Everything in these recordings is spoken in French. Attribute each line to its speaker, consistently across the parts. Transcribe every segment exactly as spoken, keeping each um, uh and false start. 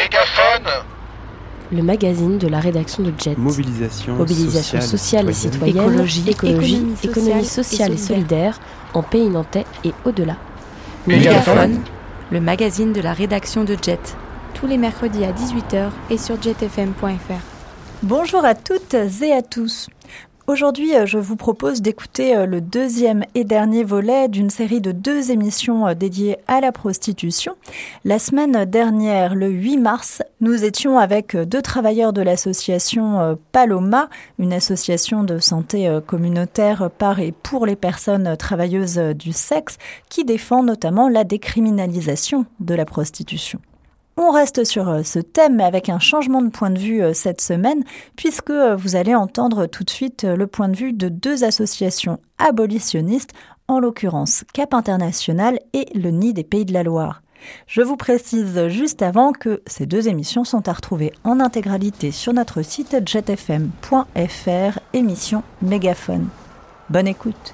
Speaker 1: Mégaphone,
Speaker 2: le magazine de la rédaction de Jet.
Speaker 3: Mobilisation,
Speaker 2: Mobilisation sociale, sociale et citoyenne, écologie, écologie économie, sociale, économie sociale et solidaire, et solidaire en Pays Nantais et au-delà.
Speaker 4: Mégaphone, le magazine de la rédaction de Jet.
Speaker 5: Tous les mercredis à dix-huit heures et sur jet f m point f r.
Speaker 6: Bonjour à toutes et à tous. Aujourd'hui, je vous propose d'écouter le deuxième et dernier volet d'une série de deux émissions dédiées à la prostitution. La semaine dernière, le huit mars, nous étions avec deux travailleurs de l'association Paloma, une association de santé communautaire par et pour les personnes travailleuses du sexe, qui défend notamment la décriminalisation de la prostitution. On reste sur ce thème, mais avec un changement de point de vue cette semaine, puisque vous allez entendre tout de suite le point de vue de deux associations abolitionnistes, en l'occurrence Cap International et le Nid des Pays de la Loire. Je vous précise juste avant que ces deux émissions sont à retrouver en intégralité sur notre site jet f m point f r, émission Mégaphone. Bonne écoute.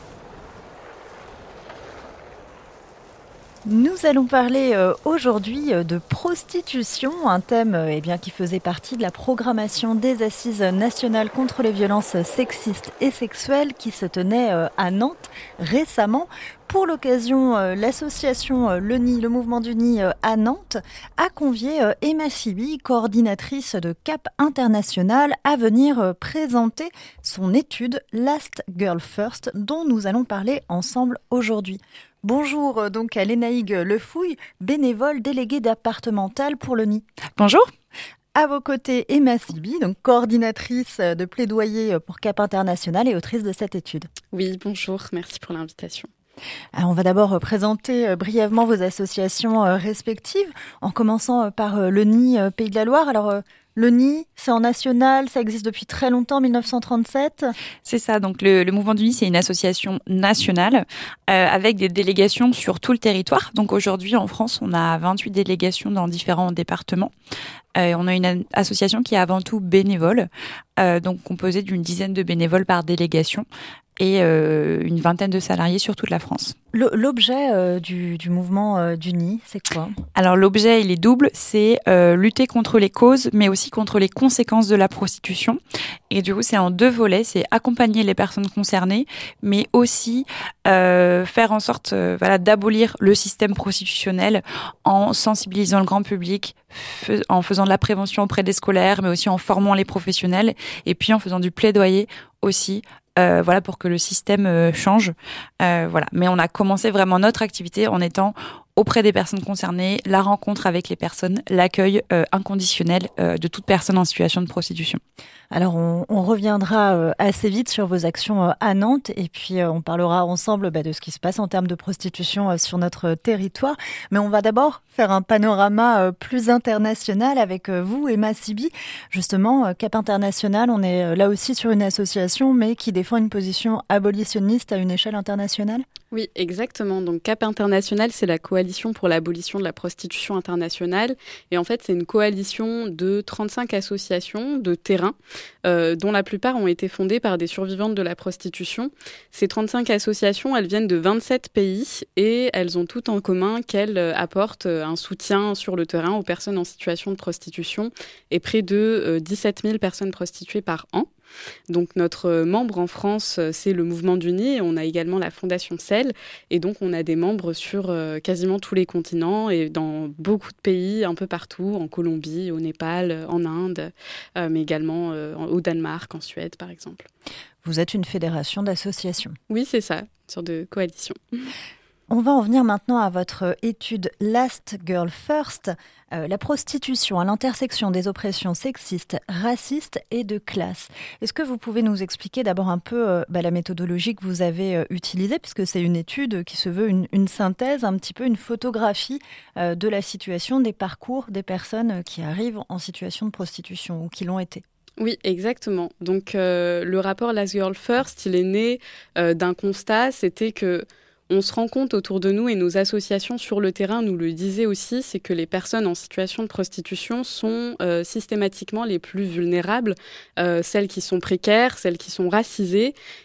Speaker 6: Nous allons parler euh, aujourd'hui euh, de prostitution, un thème euh, eh bien, qui faisait partie de la programmation des Assises nationales contre les violences sexistes et sexuelles qui se tenaient euh, à Nantes récemment. Pour l'occasion, euh, l'association euh, Le Nid, le mouvement du Nid euh, à Nantes, a convié euh, Emma Sibi, coordinatrice de Cap International, à venir euh, présenter son étude Last Girl First, dont nous allons parler ensemble aujourd'hui. Bonjour donc à Lénaïgue Lefouille, bénévole déléguée départementale pour le Nid.
Speaker 7: Bonjour.
Speaker 6: À vos côtés, Emma Sibi, donc coordinatrice de plaidoyer pour Cap International et autrice de cette étude.
Speaker 7: Oui, bonjour, merci pour l'invitation.
Speaker 6: Alors, on va d'abord présenter brièvement vos associations respectives, en commençant par le Nid Pays de la Loire. Alors, le Nid, c'est en national, ça existe depuis très longtemps, dix-neuf cent trente-sept.
Speaker 7: C'est ça, donc le, le mouvement du Nid, c'est une association nationale euh, avec des délégations sur tout le territoire. Donc aujourd'hui, en France, on a vingt-huit délégations dans différents départements. Euh, on a une association qui est avant tout bénévole, euh, donc composée d'une dizaine de bénévoles par délégation et euh, une vingtaine de salariés sur toute la France.
Speaker 6: L'objet euh, du, du mouvement euh, du Nid, c'est quoi ?
Speaker 7: Alors l'objet, il est double, c'est euh, lutter contre les causes, mais aussi contre les conséquences de la prostitution. Et du coup, c'est en deux volets, c'est accompagner les personnes concernées, mais aussi euh, faire en sorte euh, voilà, d'abolir le système prostitutionnel en sensibilisant le grand public, f- en faisant de la prévention auprès des scolaires, mais aussi en formant les professionnels, et puis en faisant du plaidoyer aussi. Euh, voilà, pour que le système euh, change. Euh, voilà. Mais on a commencé vraiment notre activité en étant auprès des personnes concernées, la rencontre avec les personnes, l'accueil euh, inconditionnel euh, de toute personne en situation de prostitution.
Speaker 6: Alors, on, on reviendra euh, assez vite sur vos actions euh, à Nantes et puis euh, on parlera ensemble bah, de ce qui se passe en termes de prostitution euh, sur notre territoire. Mais on va d'abord faire un panorama euh, plus international avec euh, vous, Emma Sibi. Justement, euh, Cap International, on est euh, là aussi sur une association, mais qui défend une position abolitionniste à une échelle internationale ?
Speaker 7: Oui, exactement. Donc Cap International, c'est la coalition pour l'abolition de la prostitution internationale. Et en fait, c'est une coalition de trente-cinq associations de terrain, euh, dont la plupart ont été fondées par des survivantes de la prostitution. Ces trente-cinq associations, elles viennent de vingt-sept pays et elles ont toutes en commun qu'elles apportent un soutien sur le terrain aux personnes en situation de prostitution et près de euh, dix-sept mille personnes prostituées par an. Donc notre membre en France, c'est le mouvement du Nid. On a également la Fondation C E L et donc on a des membres sur euh, quasiment tous les continents et dans beaucoup de pays, un peu partout, en Colombie, au Népal, en Inde, euh, mais également euh, au Danemark, en Suède par exemple.
Speaker 6: Vous êtes une fédération d'associations.
Speaker 7: Oui, c'est ça, une sorte de coalition.
Speaker 6: On va en venir maintenant à votre étude Last Girl First, euh, la prostitution à l'intersection des oppressions sexistes, racistes et de classe. Est-ce que vous pouvez nous expliquer d'abord un peu euh, bah, la méthodologie que vous avez euh, utilisée, puisque c'est une étude qui se veut une, une synthèse, un petit peu une photographie euh, de la situation, des parcours des personnes qui arrivent en situation de prostitution ou qui l'ont été.
Speaker 7: Oui, exactement. Donc euh, le rapport Last Girl First, il est né euh, d'un constat, c'était que on se rend compte autour de nous, et nos associations sur le terrain nous le disaient aussi, c'est que les personnes en situation de prostitution sont euh, systématiquement les plus vulnérables, euh, celles qui sont précaires, celles qui sont racisées.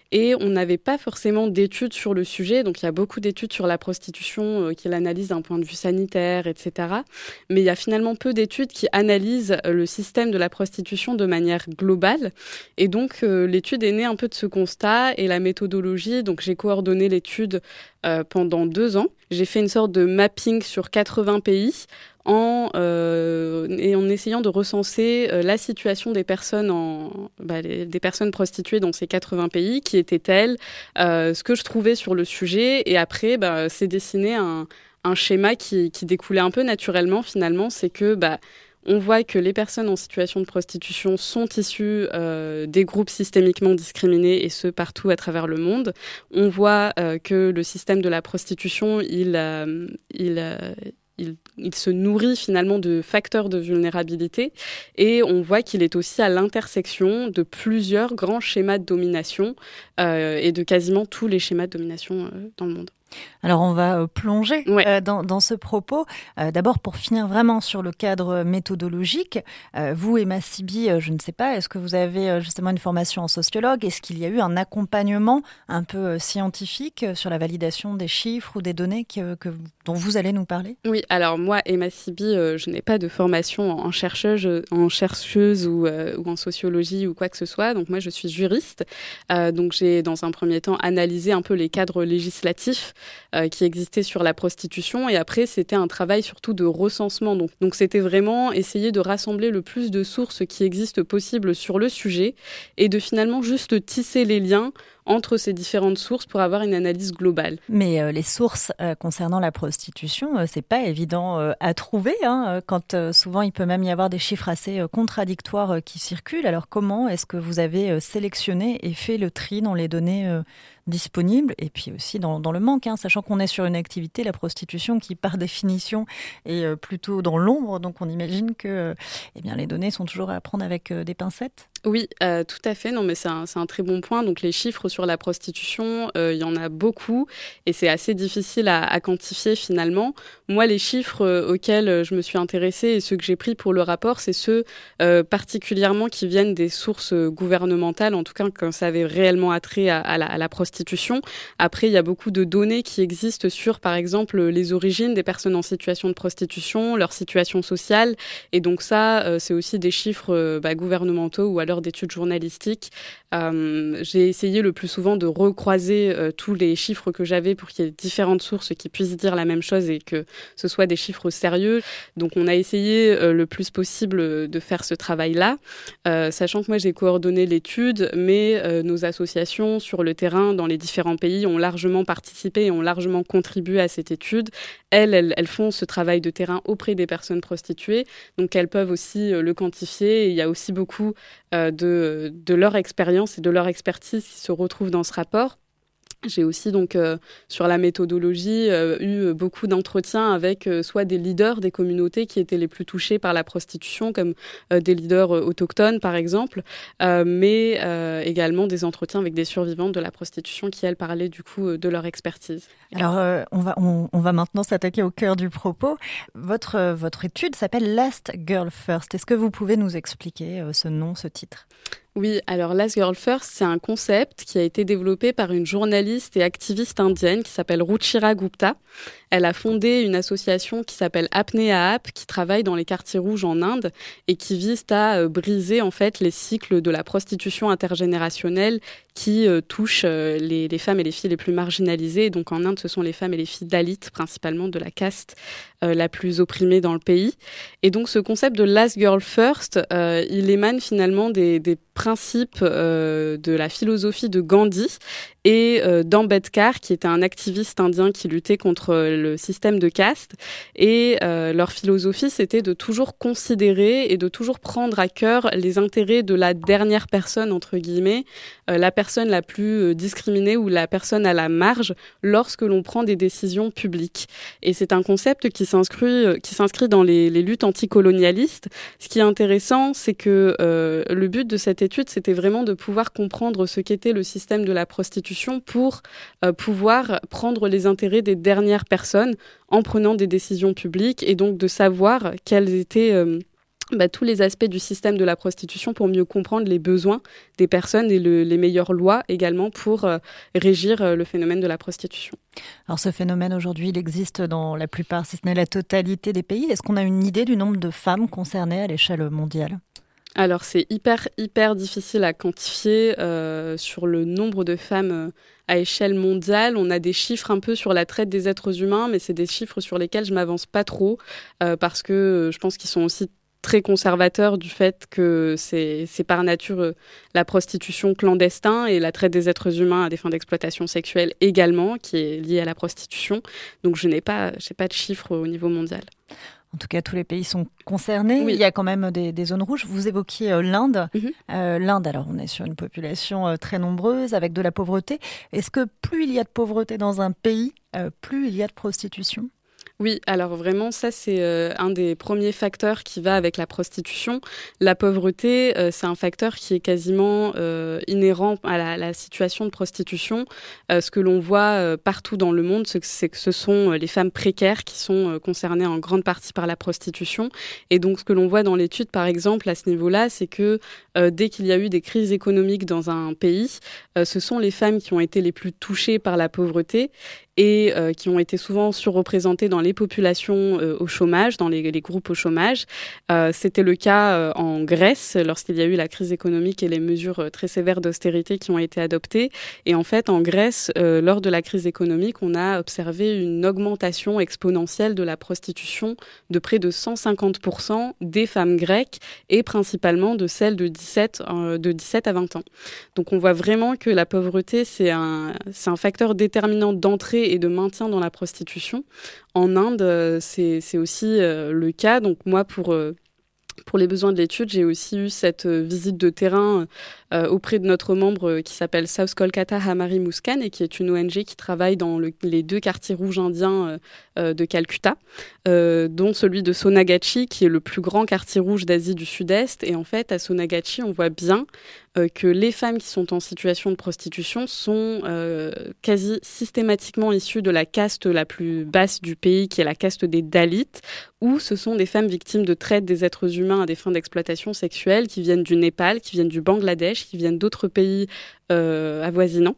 Speaker 7: et on n'avait pas forcément d'études sur le sujet. Donc il y a beaucoup d'études sur la prostitution euh, qui l'analysent d'un point de vue sanitaire, et cetera. Mais il y a finalement peu d'études qui analysent euh, le système de la prostitution de manière globale. Et donc euh, l'étude est née un peu de ce constat et la méthodologie. Donc j'ai coordonné l'étude euh, pendant deux ans. J'ai fait une sorte de mapping sur quatre-vingts pays en, euh, et en essayant de recenser euh, la situation des personnes, en, bah, les, des personnes prostituées dans ces quatre-vingts pays, qui étaient-elles, euh, ce que je trouvais sur le sujet. Et après, bah, c'est dessiné un, un schéma qui, qui découlait un peu naturellement finalement. C'est que... Bah, on voit que les personnes en situation de prostitution sont issues euh, des groupes systémiquement discriminés, et ce, partout à travers le monde. On voit euh, que le système de la prostitution, il, euh, il, euh, il, il se nourrit finalement de facteurs de vulnérabilité, et on voit qu'il est aussi à l'intersection de plusieurs grands schémas de domination euh, et de quasiment tous les schémas de domination euh, dans le monde.
Speaker 6: Alors on va euh, plonger
Speaker 7: ouais.
Speaker 6: euh, dans, dans ce propos. Euh, d'abord pour finir vraiment sur le cadre méthodologique, euh, vous Emma Siby, euh, je ne sais pas, est-ce que vous avez euh, justement une formation en sociologue? Est-ce qu'il y a eu un accompagnement un peu euh, scientifique euh, sur la validation des chiffres ou des données que, que, dont vous allez nous parler?
Speaker 7: Oui, alors moi Emma Siby, euh, je n'ai pas de formation en chercheuse, en chercheuse ou, euh, ou en sociologie ou quoi que ce soit. Donc moi je suis juriste. Euh, donc j'ai dans un premier temps analysé un peu les cadres législatifs Euh, qui existait sur la prostitution, et après c'était un travail surtout de recensement. Donc, donc c'était vraiment essayer de rassembler le plus de sources qui existent possible sur le sujet et de finalement juste tisser les liens entre ces différentes sources pour avoir une analyse globale.
Speaker 6: Mais euh, les sources euh, concernant la prostitution, euh, c'est pas évident euh, à trouver, hein, quand euh, souvent il peut même y avoir des chiffres assez euh, contradictoires euh, qui circulent. Alors comment est-ce que vous avez euh, sélectionné et fait le tri dans les données euh, disponibles, et puis aussi dans, dans le manque, hein, sachant qu'on est sur une activité, la prostitution, qui par définition est euh, plutôt dans l'ombre, donc on imagine que euh, eh bien, les données sont toujours à prendre avec euh, des pincettes.
Speaker 7: Oui, euh, tout à fait. Non, mais c'est un, c'est un très bon point. Donc, les chiffres sur la prostitution, euh, il y en a beaucoup et c'est assez difficile à, à quantifier finalement. Moi, les chiffres euh, auxquels je me suis intéressée et ceux que j'ai pris pour le rapport, c'est ceux euh, particulièrement qui viennent des sources gouvernementales, en tout cas quand ça avait réellement attrait à, à, la, à la prostitution. Après, il y a beaucoup de données qui existent sur, par exemple, les origines des personnes en situation de prostitution, leur situation sociale. Et donc ça, euh, c'est aussi des chiffres euh, bah, gouvernementaux ou alors d'études journalistiques. Euh, j'ai essayé le plus souvent de recroiser euh, tous les chiffres que j'avais pour qu'il y ait différentes sources qui puissent dire la même chose et que ce soit des chiffres sérieux. Donc on a essayé euh, le plus possible de faire ce travail-là, euh, sachant que moi j'ai coordonné l'étude, mais euh, nos associations sur le terrain dans les différents pays ont largement participé et ont largement contribué à cette étude. Elles, elles, elles font ce travail de terrain auprès des personnes prostituées, donc elles peuvent aussi euh, le quantifier. Et il y a aussi beaucoup euh, de, de leur expérience et de leur expertise qui se retrouvent dans ce rapport. J'ai aussi donc euh, sur la méthodologie euh, eu beaucoup d'entretiens avec euh, soit des leaders des communautés qui étaient les plus touchés par la prostitution, comme euh, des leaders euh, autochtones par exemple, euh, mais euh, également des entretiens avec des survivantes de la prostitution qui elles parlaient du coup euh, de leur expertise.
Speaker 6: Alors euh, on va on, on va maintenant s'attaquer au cœur du propos. Votre euh, votre étude s'appelle Last Girl First. Est-ce que vous pouvez nous expliquer euh, ce nom, ce titre ?
Speaker 7: Oui, alors Last Girl First, c'est un concept qui a été développé par une journaliste et activiste indienne qui s'appelle Ruchira Gupta. Elle a fondé une association qui s'appelle Apnea App, qui travaille dans les quartiers rouges en Inde et qui vise à euh, briser en fait les cycles de la prostitution intergénérationnelle qui euh, touchent euh, les, les femmes et les filles les plus marginalisées. Et donc en Inde, ce sont les femmes et les filles Dalit, principalement de la caste euh, la plus opprimée dans le pays. Et donc ce concept de Last Girl First, euh, il émane finalement des, des principes euh, de la philosophie de Gandhi et euh, d'Ambedkar, qui était un activiste indien qui luttait contre le système de caste. Et euh, leur philosophie, c'était de toujours considérer et de toujours prendre à cœur les intérêts de la dernière personne, entre guillemets, euh, la personne la plus discriminée ou la personne à la marge lorsque l'on prend des décisions publiques. Et c'est un concept qui s'inscrit, qui s'inscrit dans les, les luttes anticolonialistes. Ce qui est intéressant, c'est que euh, le but de cette étude, c'était vraiment de pouvoir comprendre ce qu'était le système de la prostitution pour euh, pouvoir prendre les intérêts des dernières personnes en prenant des décisions publiques et donc de savoir quelles étaient euh, Bah, tous les aspects du système de la prostitution pour mieux comprendre les besoins des personnes et le, les meilleures lois également pour euh, régir euh, le phénomène de la prostitution.
Speaker 6: Alors ce phénomène aujourd'hui, il existe dans la plupart, si ce n'est la totalité des pays. Est-ce qu'on a une idée du nombre de femmes concernées à l'échelle mondiale ?
Speaker 7: Alors c'est hyper, hyper difficile à quantifier euh, sur le nombre de femmes euh, à échelle mondiale. On a des chiffres un peu sur la traite des êtres humains, mais c'est des chiffres sur lesquels je ne m'avance pas trop euh, parce que euh, je pense qu'ils sont aussi très conservateur du fait que c'est, c'est par nature euh, la prostitution clandestine et la traite des êtres humains à des fins d'exploitation sexuelle également, qui est liée à la prostitution. Donc je n'ai pas, j'ai pas de chiffres au niveau mondial.
Speaker 6: En tout cas, tous les pays sont concernés.
Speaker 7: Oui.
Speaker 6: Il y a quand même des, des zones rouges. Vous évoquiez euh, l'Inde.
Speaker 7: Mm-hmm.
Speaker 6: Euh, L'Inde, alors on est sur une population euh, très nombreuse avec de la pauvreté. Est-ce que plus il y a de pauvreté dans un pays, euh, plus il y a de prostitution ?
Speaker 7: Oui, alors vraiment, ça, c'est euh, un des premiers facteurs qui va avec la prostitution. La pauvreté, euh, c'est un facteur qui est quasiment euh, inhérent à la, la situation de prostitution. Euh, ce que l'on voit euh, partout dans le monde, c'est que, c'est que ce sont les femmes précaires qui sont euh, concernées en grande partie par la prostitution. Et donc, ce que l'on voit dans l'étude, par exemple, à ce niveau-là, c'est que euh, dès qu'il y a eu des crises économiques dans un pays, euh, ce sont les femmes qui ont été les plus touchées par la pauvreté et euh, qui ont été souvent surreprésentées dans les populations euh, au chômage, dans les, les groupes au chômage. Euh, c'était le cas euh, en Grèce, lorsqu'il y a eu la crise économique et les mesures euh, très sévères d'austérité qui ont été adoptées. Et en fait, en Grèce, euh, lors de la crise économique, on a observé une augmentation exponentielle de la prostitution de près de cent cinquante pour cent des femmes grecques et principalement de celles de dix-sept, euh, de dix-sept à vingt ans. Donc on voit vraiment que la pauvreté, c'est un, c'est un facteur déterminant d'entrée et de maintien dans la prostitution. En Inde, c'est, c'est aussi euh, le cas. Donc moi, pour, euh, pour les besoins de l'étude, j'ai aussi eu cette euh, visite de terrain euh, auprès de notre membre euh, qui s'appelle South Kolkata Hamari Muskan et qui est une O N G qui travaille dans le, les deux quartiers rouges indiens euh, euh, de Calcutta, euh, dont celui de Sonagachi, qui est le plus grand quartier rouge d'Asie du Sud-Est. Et en fait, à Sonagachi, on voit bien Euh, que les femmes qui sont en situation de prostitution sont euh, quasi systématiquement issues de la caste la plus basse du pays, qui est la caste des Dalits, où ce sont des femmes victimes de traite des êtres humains à des fins d'exploitation sexuelle, qui viennent du Népal, qui viennent du Bangladesh, qui viennent d'autres pays euh, avoisinants.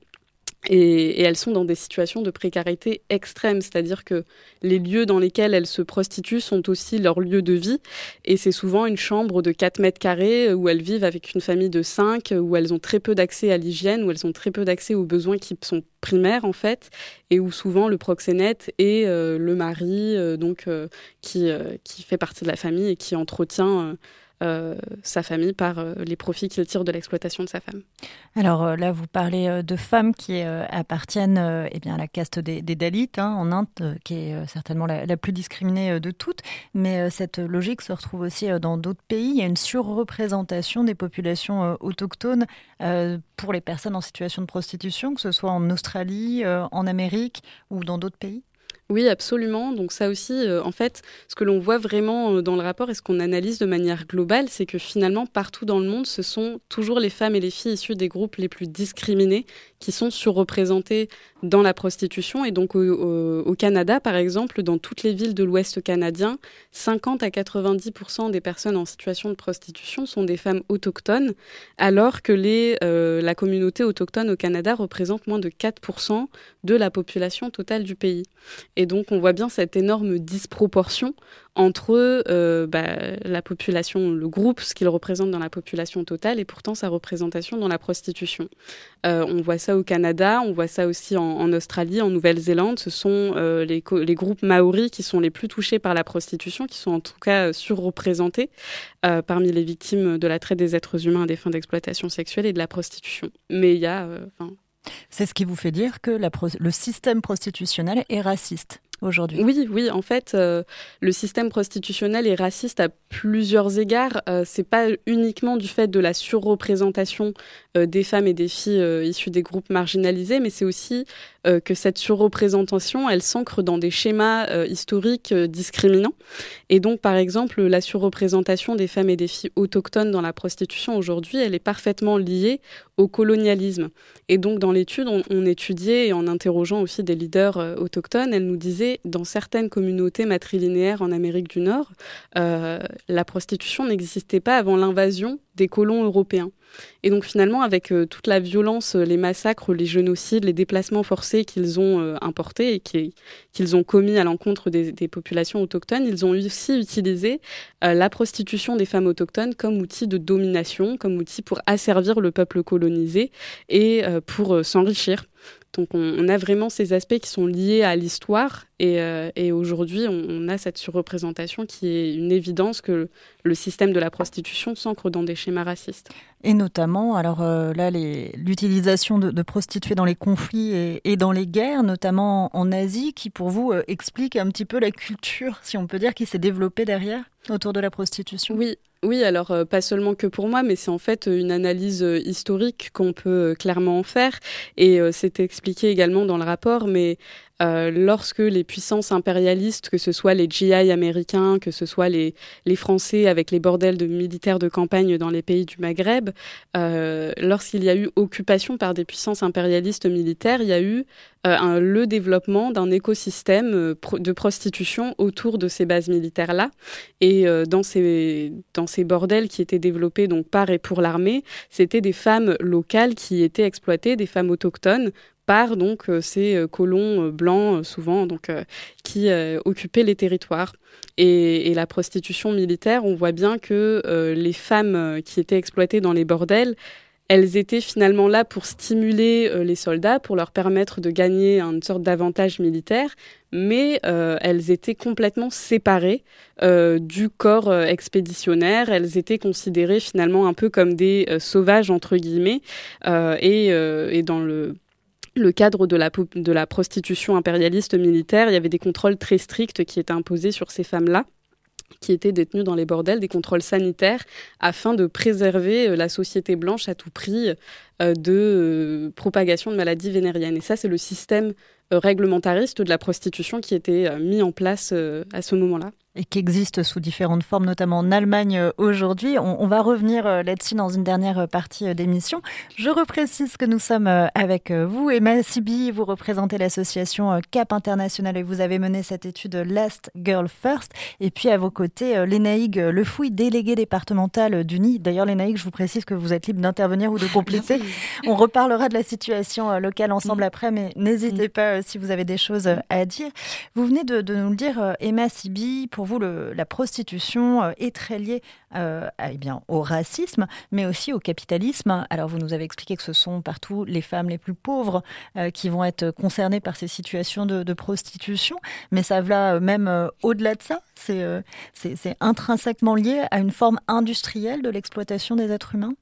Speaker 7: Et, et elles sont dans des situations de précarité extrême, c'est-à-dire que les lieux dans lesquels elles se prostituent sont aussi leur lieu de vie, et c'est souvent une chambre de quatre mètres carrés où elles vivent avec une famille de cinq, où elles ont très peu d'accès à l'hygiène, où elles ont très peu d'accès aux besoins qui sont primaires en fait, et où souvent le proxénète est euh, le mari euh, donc euh, qui, euh, qui fait partie de la famille et qui entretient euh, Euh, sa famille par euh, les profits qu'il tire de l'exploitation de sa femme.
Speaker 6: Alors euh, là, vous parlez euh, de femmes qui euh, appartiennent euh, eh bien, à la caste des, des Dalits hein, en Inde, euh, qui est euh, certainement la, la plus discriminée euh, de toutes. Mais euh, cette logique se retrouve aussi euh, dans d'autres pays. Il y a une surreprésentation des populations euh, autochtones euh, pour les personnes en situation de prostitution, que ce soit en Australie, euh, en Amérique ou dans d'autres pays.
Speaker 7: Oui, absolument. Donc ça aussi, euh, en fait, ce que l'on voit vraiment euh, dans le rapport et ce qu'on analyse de manière globale, c'est que finalement, partout dans le monde, ce sont toujours les femmes et les filles issues des groupes les plus discriminés qui sont surreprésentées dans la prostitution. Et donc au, au, au Canada, par exemple, dans toutes les villes de l'Ouest canadien, cinquante à quatre-vingt-dix pour cent des personnes en situation de prostitution sont des femmes autochtones, alors que les, euh, la communauté autochtone au Canada représente moins de quatre pour cent de la population totale du pays. Et donc, on voit bien cette énorme disproportion entre euh, bah, la population, le groupe, ce qu'il représente dans la population totale, et pourtant sa représentation dans la prostitution. Euh, on voit ça au Canada, on voit ça aussi en, en Australie, en Nouvelle-Zélande. Ce sont euh, les, les groupes maoris qui sont les plus touchés par la prostitution, qui sont en tout cas surreprésentés euh, parmi les victimes de la traite des êtres humains à des fins d'exploitation sexuelle et de la prostitution. Mais il y a... Euh,
Speaker 6: C'est ce qui vous fait dire que la pro- le système prostitutionnel est raciste aujourd'hui.
Speaker 7: Oui, oui. En fait, euh, le système prostitutionnel est raciste à plusieurs égards. Euh, c'est pas uniquement du fait de la surreprésentation euh, des femmes et des filles euh, issues des groupes marginalisés, mais c'est aussi euh, que cette surreprésentation, elle s'ancre dans des schémas euh, historiques euh, discriminants. Et donc, par exemple, la surreprésentation des femmes et des filles autochtones dans la prostitution aujourd'hui, elle est parfaitement liée au colonialisme. Et donc, dans l'étude, on, on étudiait, et en interrogeant aussi des leaders euh, autochtones, elle nous disait, dans certaines communautés matrilinéaires en Amérique du Nord, euh, la prostitution n'existait pas avant l'invasion des colons européens. Et donc finalement, avec euh, toute la violence, les massacres, les génocides, les déplacements forcés qu'ils ont euh, importés et qui, qu'ils ont commis à l'encontre des, des populations autochtones, ils ont aussi utilisé euh, la prostitution des femmes autochtones comme outil de domination, comme outil pour asservir le peuple colonisé et euh, pour euh, s'enrichir. Donc on, on a vraiment ces aspects qui sont liés à l'histoire et, euh, et aujourd'hui on, on a cette surreprésentation qui est une évidence que le système de la prostitution s'ancre dans des schémas racistes.
Speaker 6: Et notamment, alors euh, là, les, l'utilisation de, de prostituées dans les conflits et, et dans les guerres, notamment en Asie, qui pour vous euh, explique un petit peu la culture, si on peut dire, qui s'est développée derrière, autour de la prostitution.
Speaker 7: Oui. Oui, alors euh, pas seulement que pour moi, mais c'est en fait une analyse euh, historique qu'on peut euh, clairement en faire. Et euh, c'est expliqué également dans le rapport, mais euh, lorsque les puissances impérialistes, que ce soit les G I américains, que ce soit les, les Français avec les bordels de militaires de campagne dans les pays du Maghreb, euh, lorsqu'il y a eu occupation par des puissances impérialistes militaires, il y a eu euh, un, le développement d'un écosystème euh, pro- de prostitution autour de ces bases militaires-là. Et euh, dans ces... Dans ces bordels qui étaient développés donc par et pour l'armée, c'était des femmes locales qui étaient exploitées, des femmes autochtones, par donc euh, ces euh, colons euh, blancs euh, souvent donc euh, qui euh, occupaient les territoires. Et, et la prostitution militaire, on voit bien que euh, les femmes euh, qui étaient exploitées dans les bordels, elles étaient finalement là pour stimuler euh, les soldats, pour leur permettre de gagner une sorte d'avantage militaire, mais euh, elles étaient complètement séparées euh, du corps euh, expéditionnaire. Elles étaient considérées finalement un peu comme des euh, sauvages, entre guillemets, euh, et, euh, et dans le... le cadre de la, de la prostitution impérialiste militaire, il y avait des contrôles très stricts qui étaient imposés sur ces femmes-là, qui étaient détenues dans les bordels, des contrôles sanitaires, afin de préserver la société blanche à tout prix euh, de euh, propagation de maladies vénériennes. Et ça, c'est le système euh, réglementariste de la prostitution qui était euh, mis en place euh, à ce moment-là.
Speaker 6: Et qui existe sous différentes formes, notamment en Allemagne aujourd'hui. On, on va revenir là-dessus dans une dernière partie d'émission. Je reprécise que nous sommes avec vous. Emma Siby, vous représentez l'association Cap International et vous avez mené cette étude Last Girl First. Et puis à vos côtés, Lénaïg Lefouille, déléguée départementale du N I. D'ailleurs, Lénaïg, je vous précise que vous êtes libre d'intervenir ou de compléter. On reparlera de la situation locale ensemble après, mais n'hésitez pas si vous avez des choses à dire. Vous venez de, de nous le dire, Emma Siby, pour vous, le, la prostitution est très liée euh, à, eh bien, au racisme, mais aussi au capitalisme. Alors, vous nous avez expliqué que ce sont partout les femmes les plus pauvres euh, qui vont être concernées par ces situations de, de prostitution, mais ça va même euh, au-delà de ça. C'est, euh, c'est, c'est intrinsèquement lié à une forme industrielle de l'exploitation des êtres humains.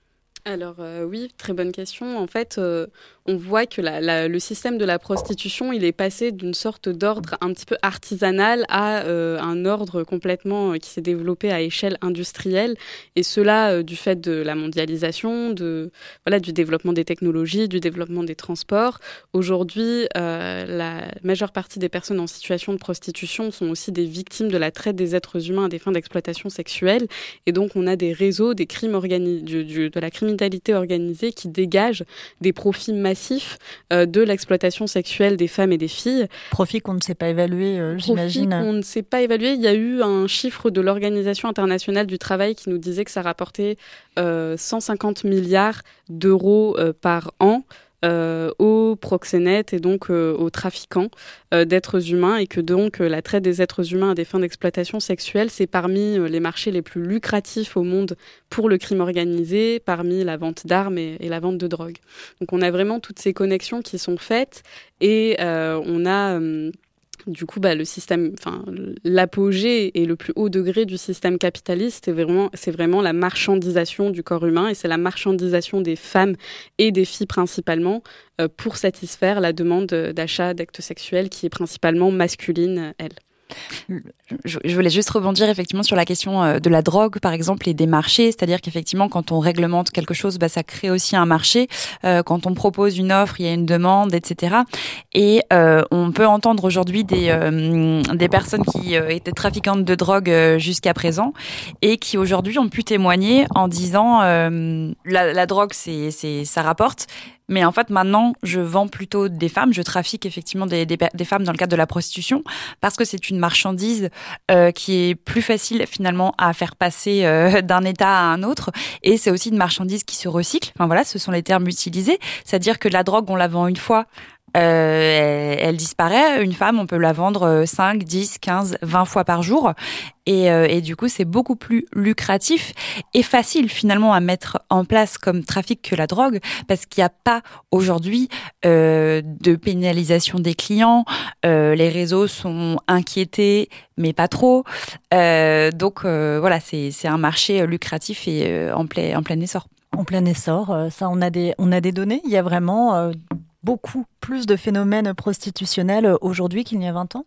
Speaker 7: Alors euh, oui, très bonne question. En fait, euh, on voit que la, la, le système de la prostitution, il est passé d'une sorte d'ordre un petit peu artisanal à euh, un ordre complètement euh, qui s'est développé à échelle industrielle. Et cela euh, du fait de la mondialisation, de, voilà, du développement des technologies, du développement des transports. Aujourd'hui, euh, la majeure partie des personnes en situation de prostitution sont aussi des victimes de la traite des êtres humains à des fins d'exploitation sexuelle. Et donc, on a des réseaux, des crimes organisés, du, du, de la criminalité organisée qui dégage des profits massifs euh, de l'exploitation sexuelle des femmes et des filles.
Speaker 6: Profits qu'on ne sait pas évaluer, euh, j'imagine.
Speaker 7: Profits qu'on ne sait pas évaluer. Il y a eu un chiffre de l'Organisation internationale du travail qui nous disait que ça rapportait euh, cent cinquante milliards d'euros euh, par an Euh, aux proxénètes et donc euh, aux trafiquants euh, d'êtres humains, et que donc euh, la traite des êtres humains à des fins d'exploitation sexuelle, c'est parmi euh, les marchés les plus lucratifs au monde pour le crime organisé, parmi la vente d'armes et, et la vente de drogue. Donc on a vraiment toutes ces connexions qui sont faites, et euh, on a... Euh, Du coup, bah, le système, enfin, l'apogée et le plus haut degré du système capitaliste, c'est vraiment, c'est vraiment la marchandisation du corps humain, et c'est la marchandisation des femmes et des filles principalement euh, pour satisfaire la demande d'achat d'actes sexuels qui est principalement masculine, elle.
Speaker 1: Je, je voulais juste rebondir effectivement sur la question de la drogue, par exemple, et des marchés. C'est-à-dire qu'effectivement, quand on réglemente quelque chose, bah, ça crée aussi un marché. Euh, quand on propose une offre, il y a une demande, et cetera. Et euh, on peut entendre aujourd'hui des, euh, des personnes qui euh, étaient trafiquantes de drogue euh, jusqu'à présent et qui aujourd'hui ont pu témoigner en disant euh, la, la drogue, c'est, c'est, ça rapporte. Mais en fait, maintenant, je vends plutôt des femmes. Je trafique effectivement des, des, des femmes dans le cadre de la prostitution parce que c'est une marchandise euh, qui est plus facile finalement à faire passer euh, d'un état à un autre. Et c'est aussi une marchandise qui se recycle. Enfin voilà, ce sont les termes utilisés. C'est-à-dire que la drogue, on la vend une fois. Euh, elle, elle disparaît. Une femme, on peut la vendre cinq, dix, quinze, vingt fois par jour. Et, euh, et du coup, c'est beaucoup plus lucratif et facile finalement à mettre en place comme trafic que la drogue, parce qu'il n'y a pas aujourd'hui euh, de pénalisation des clients. Euh, les réseaux sont inquiétés, mais pas trop. Euh, donc euh, voilà, c'est, c'est un marché lucratif et euh, en, plein, en plein essor.
Speaker 6: En plein essor, ça, on a des, on a des données. Il y a vraiment euh, beaucoup plus de phénomènes prostitutionnels aujourd'hui qu'il y a vingt ans.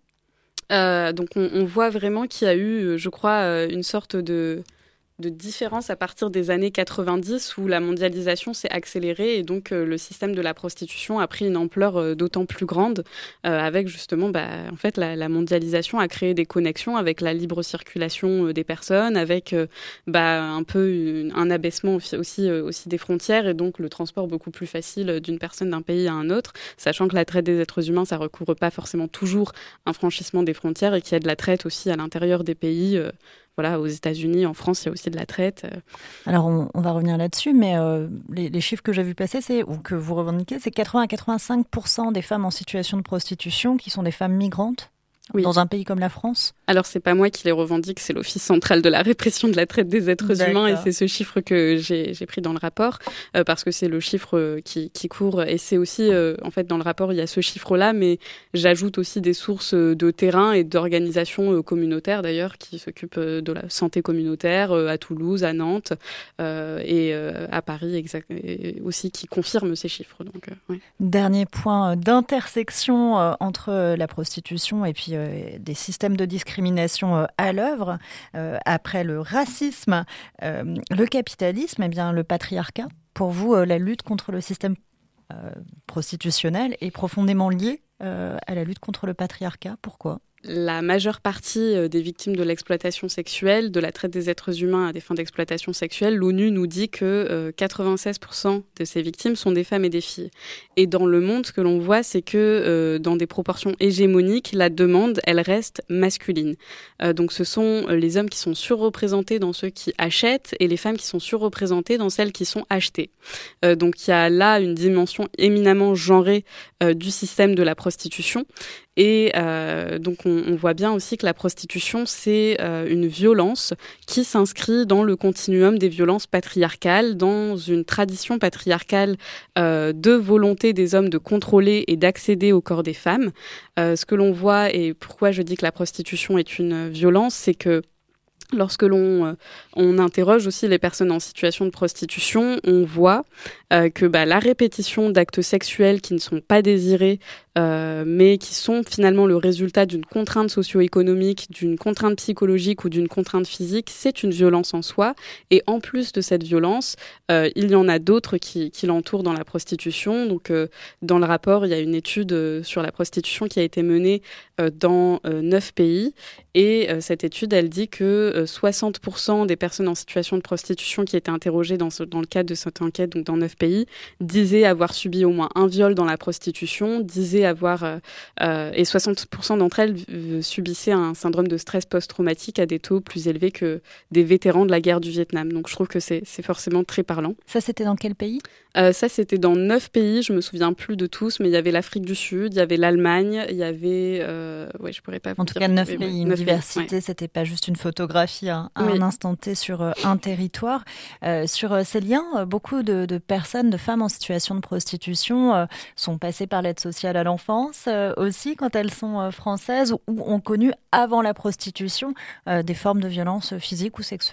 Speaker 7: Euh, donc on, on voit vraiment qu'il y a eu, je crois, une sorte de, de différence à partir des années quatre-vingt-dix où la mondialisation s'est accélérée et donc euh, le système de la prostitution a pris une ampleur euh, d'autant plus grande euh, avec justement, bah, en fait, la, la mondialisation a créé des connexions avec la libre circulation euh, des personnes, avec euh, bah, un peu une, un abaissement aussi, euh, aussi des frontières et donc le transport beaucoup plus facile d'une personne d'un pays à un autre, sachant que la traite des êtres humains, ça recouvre pas forcément toujours un franchissement des frontières et qu'il y a de la traite aussi à l'intérieur des pays. Euh, Voilà, aux États-Unis, en France, il y a aussi de la traite.
Speaker 6: Alors, on, on va revenir là-dessus, mais euh, les, les chiffres que j'ai vu passer, c'est, ou que vous revendiquez, c'est quatre-vingts à quatre-vingt-cinq pour cent des femmes en situation de prostitution qui sont des femmes migrantes. Oui. Dans un pays comme la France ?
Speaker 7: Alors, c'est pas moi qui les revendique, c'est l'Office central de la répression de la traite des êtres D'accord. humains et c'est ce chiffre que j'ai, j'ai pris dans le rapport euh, parce que c'est le chiffre qui, qui court et c'est aussi, euh, en fait, dans le rapport, il y a ce chiffre-là, mais j'ajoute aussi des sources de terrain et d'organisations communautaires, d'ailleurs, qui s'occupent de la santé communautaire euh, à Toulouse, à Nantes euh, et euh, à Paris exact, et aussi qui confirment ces chiffres. Donc, euh, ouais.
Speaker 6: Dernier point d'intersection euh, entre la prostitution et puis euh, des systèmes de discrimination euh, à l'œuvre. Euh, après le racisme, euh, le capitalisme, eh bien, le patriarcat. Pour vous, euh, la lutte contre le système euh, prostitutionnel est profondément liée euh, à la lutte contre le patriarcat. Pourquoi ?
Speaker 7: La majeure partie des victimes de l'exploitation sexuelle, de la traite des êtres humains à des fins d'exploitation sexuelle, l'ONU nous dit que euh, quatre-vingt-seize pour cent de ces victimes sont des femmes et des filles. Et dans le monde, ce que l'on voit, c'est que euh, dans des proportions hégémoniques, la demande, elle reste masculine. Euh, donc ce sont les hommes qui sont surreprésentés dans ceux qui achètent et les femmes qui sont surreprésentées dans celles qui sont achetées. Euh, donc il y a là une dimension éminemment genrée euh, du système de la prostitution. Et euh, donc on, on voit bien aussi que la prostitution, c'est euh, une violence qui s'inscrit dans le continuum des violences patriarcales, dans une tradition patriarcale euh, de volonté des hommes de contrôler et d'accéder au corps des femmes. Euh, ce que l'on voit, et pourquoi je dis que la prostitution est une violence, c'est que lorsque l'on euh, on interroge aussi les personnes en situation de prostitution, on voit euh, que bah, la répétition d'actes sexuels qui ne sont pas désirés, euh, mais qui sont finalement le résultat d'une contrainte socio-économique, d'une contrainte psychologique ou d'une contrainte physique, c'est une violence en soi. Et en plus de cette violence, euh, il y en a d'autres qui, qui l'entourent dans la prostitution. Donc, euh, dans le rapport, il y a une étude euh, sur la prostitution qui a été menée euh, dans euh, neuf pays. Et euh, cette étude, elle dit que euh, soixante pour cent des personnes en situation de prostitution qui étaient interrogées dans, ce, dans le cadre de cette enquête, donc dans neuf pays, disaient avoir subi au moins un viol dans la prostitution, disaient avoir, euh, euh, et soixante pour cent d'entre elles euh, subissaient un syndrome de stress post-traumatique à des taux plus élevés que des vétérans de la guerre du Vietnam. Donc je trouve que c'est, c'est forcément très parlant.
Speaker 6: Ça, c'était dans quel pays ?
Speaker 7: Euh, ça, c'était dans neuf pays, je me souviens plus de tous, mais il y avait l'Afrique du Sud, il y avait l'Allemagne, il y avait... Euh... Ouais, je pourrais pas vous
Speaker 6: en tout
Speaker 7: dire.
Speaker 6: cas, neuf
Speaker 7: oui,
Speaker 6: pays,
Speaker 7: oui,
Speaker 6: une
Speaker 7: neuf
Speaker 6: diversité,
Speaker 7: pays, ouais.
Speaker 6: C'était pas juste une photographie à, à
Speaker 7: oui.
Speaker 6: un instant T sur euh, un territoire. Euh, sur euh, ces liens, euh, beaucoup de, de personnes, de femmes en situation de prostitution euh, sont passées par l'aide sociale à l'enfance euh, aussi, quand elles sont euh, françaises, ou ont connu, avant la prostitution, euh, des formes de violence physiques ou sexuelles.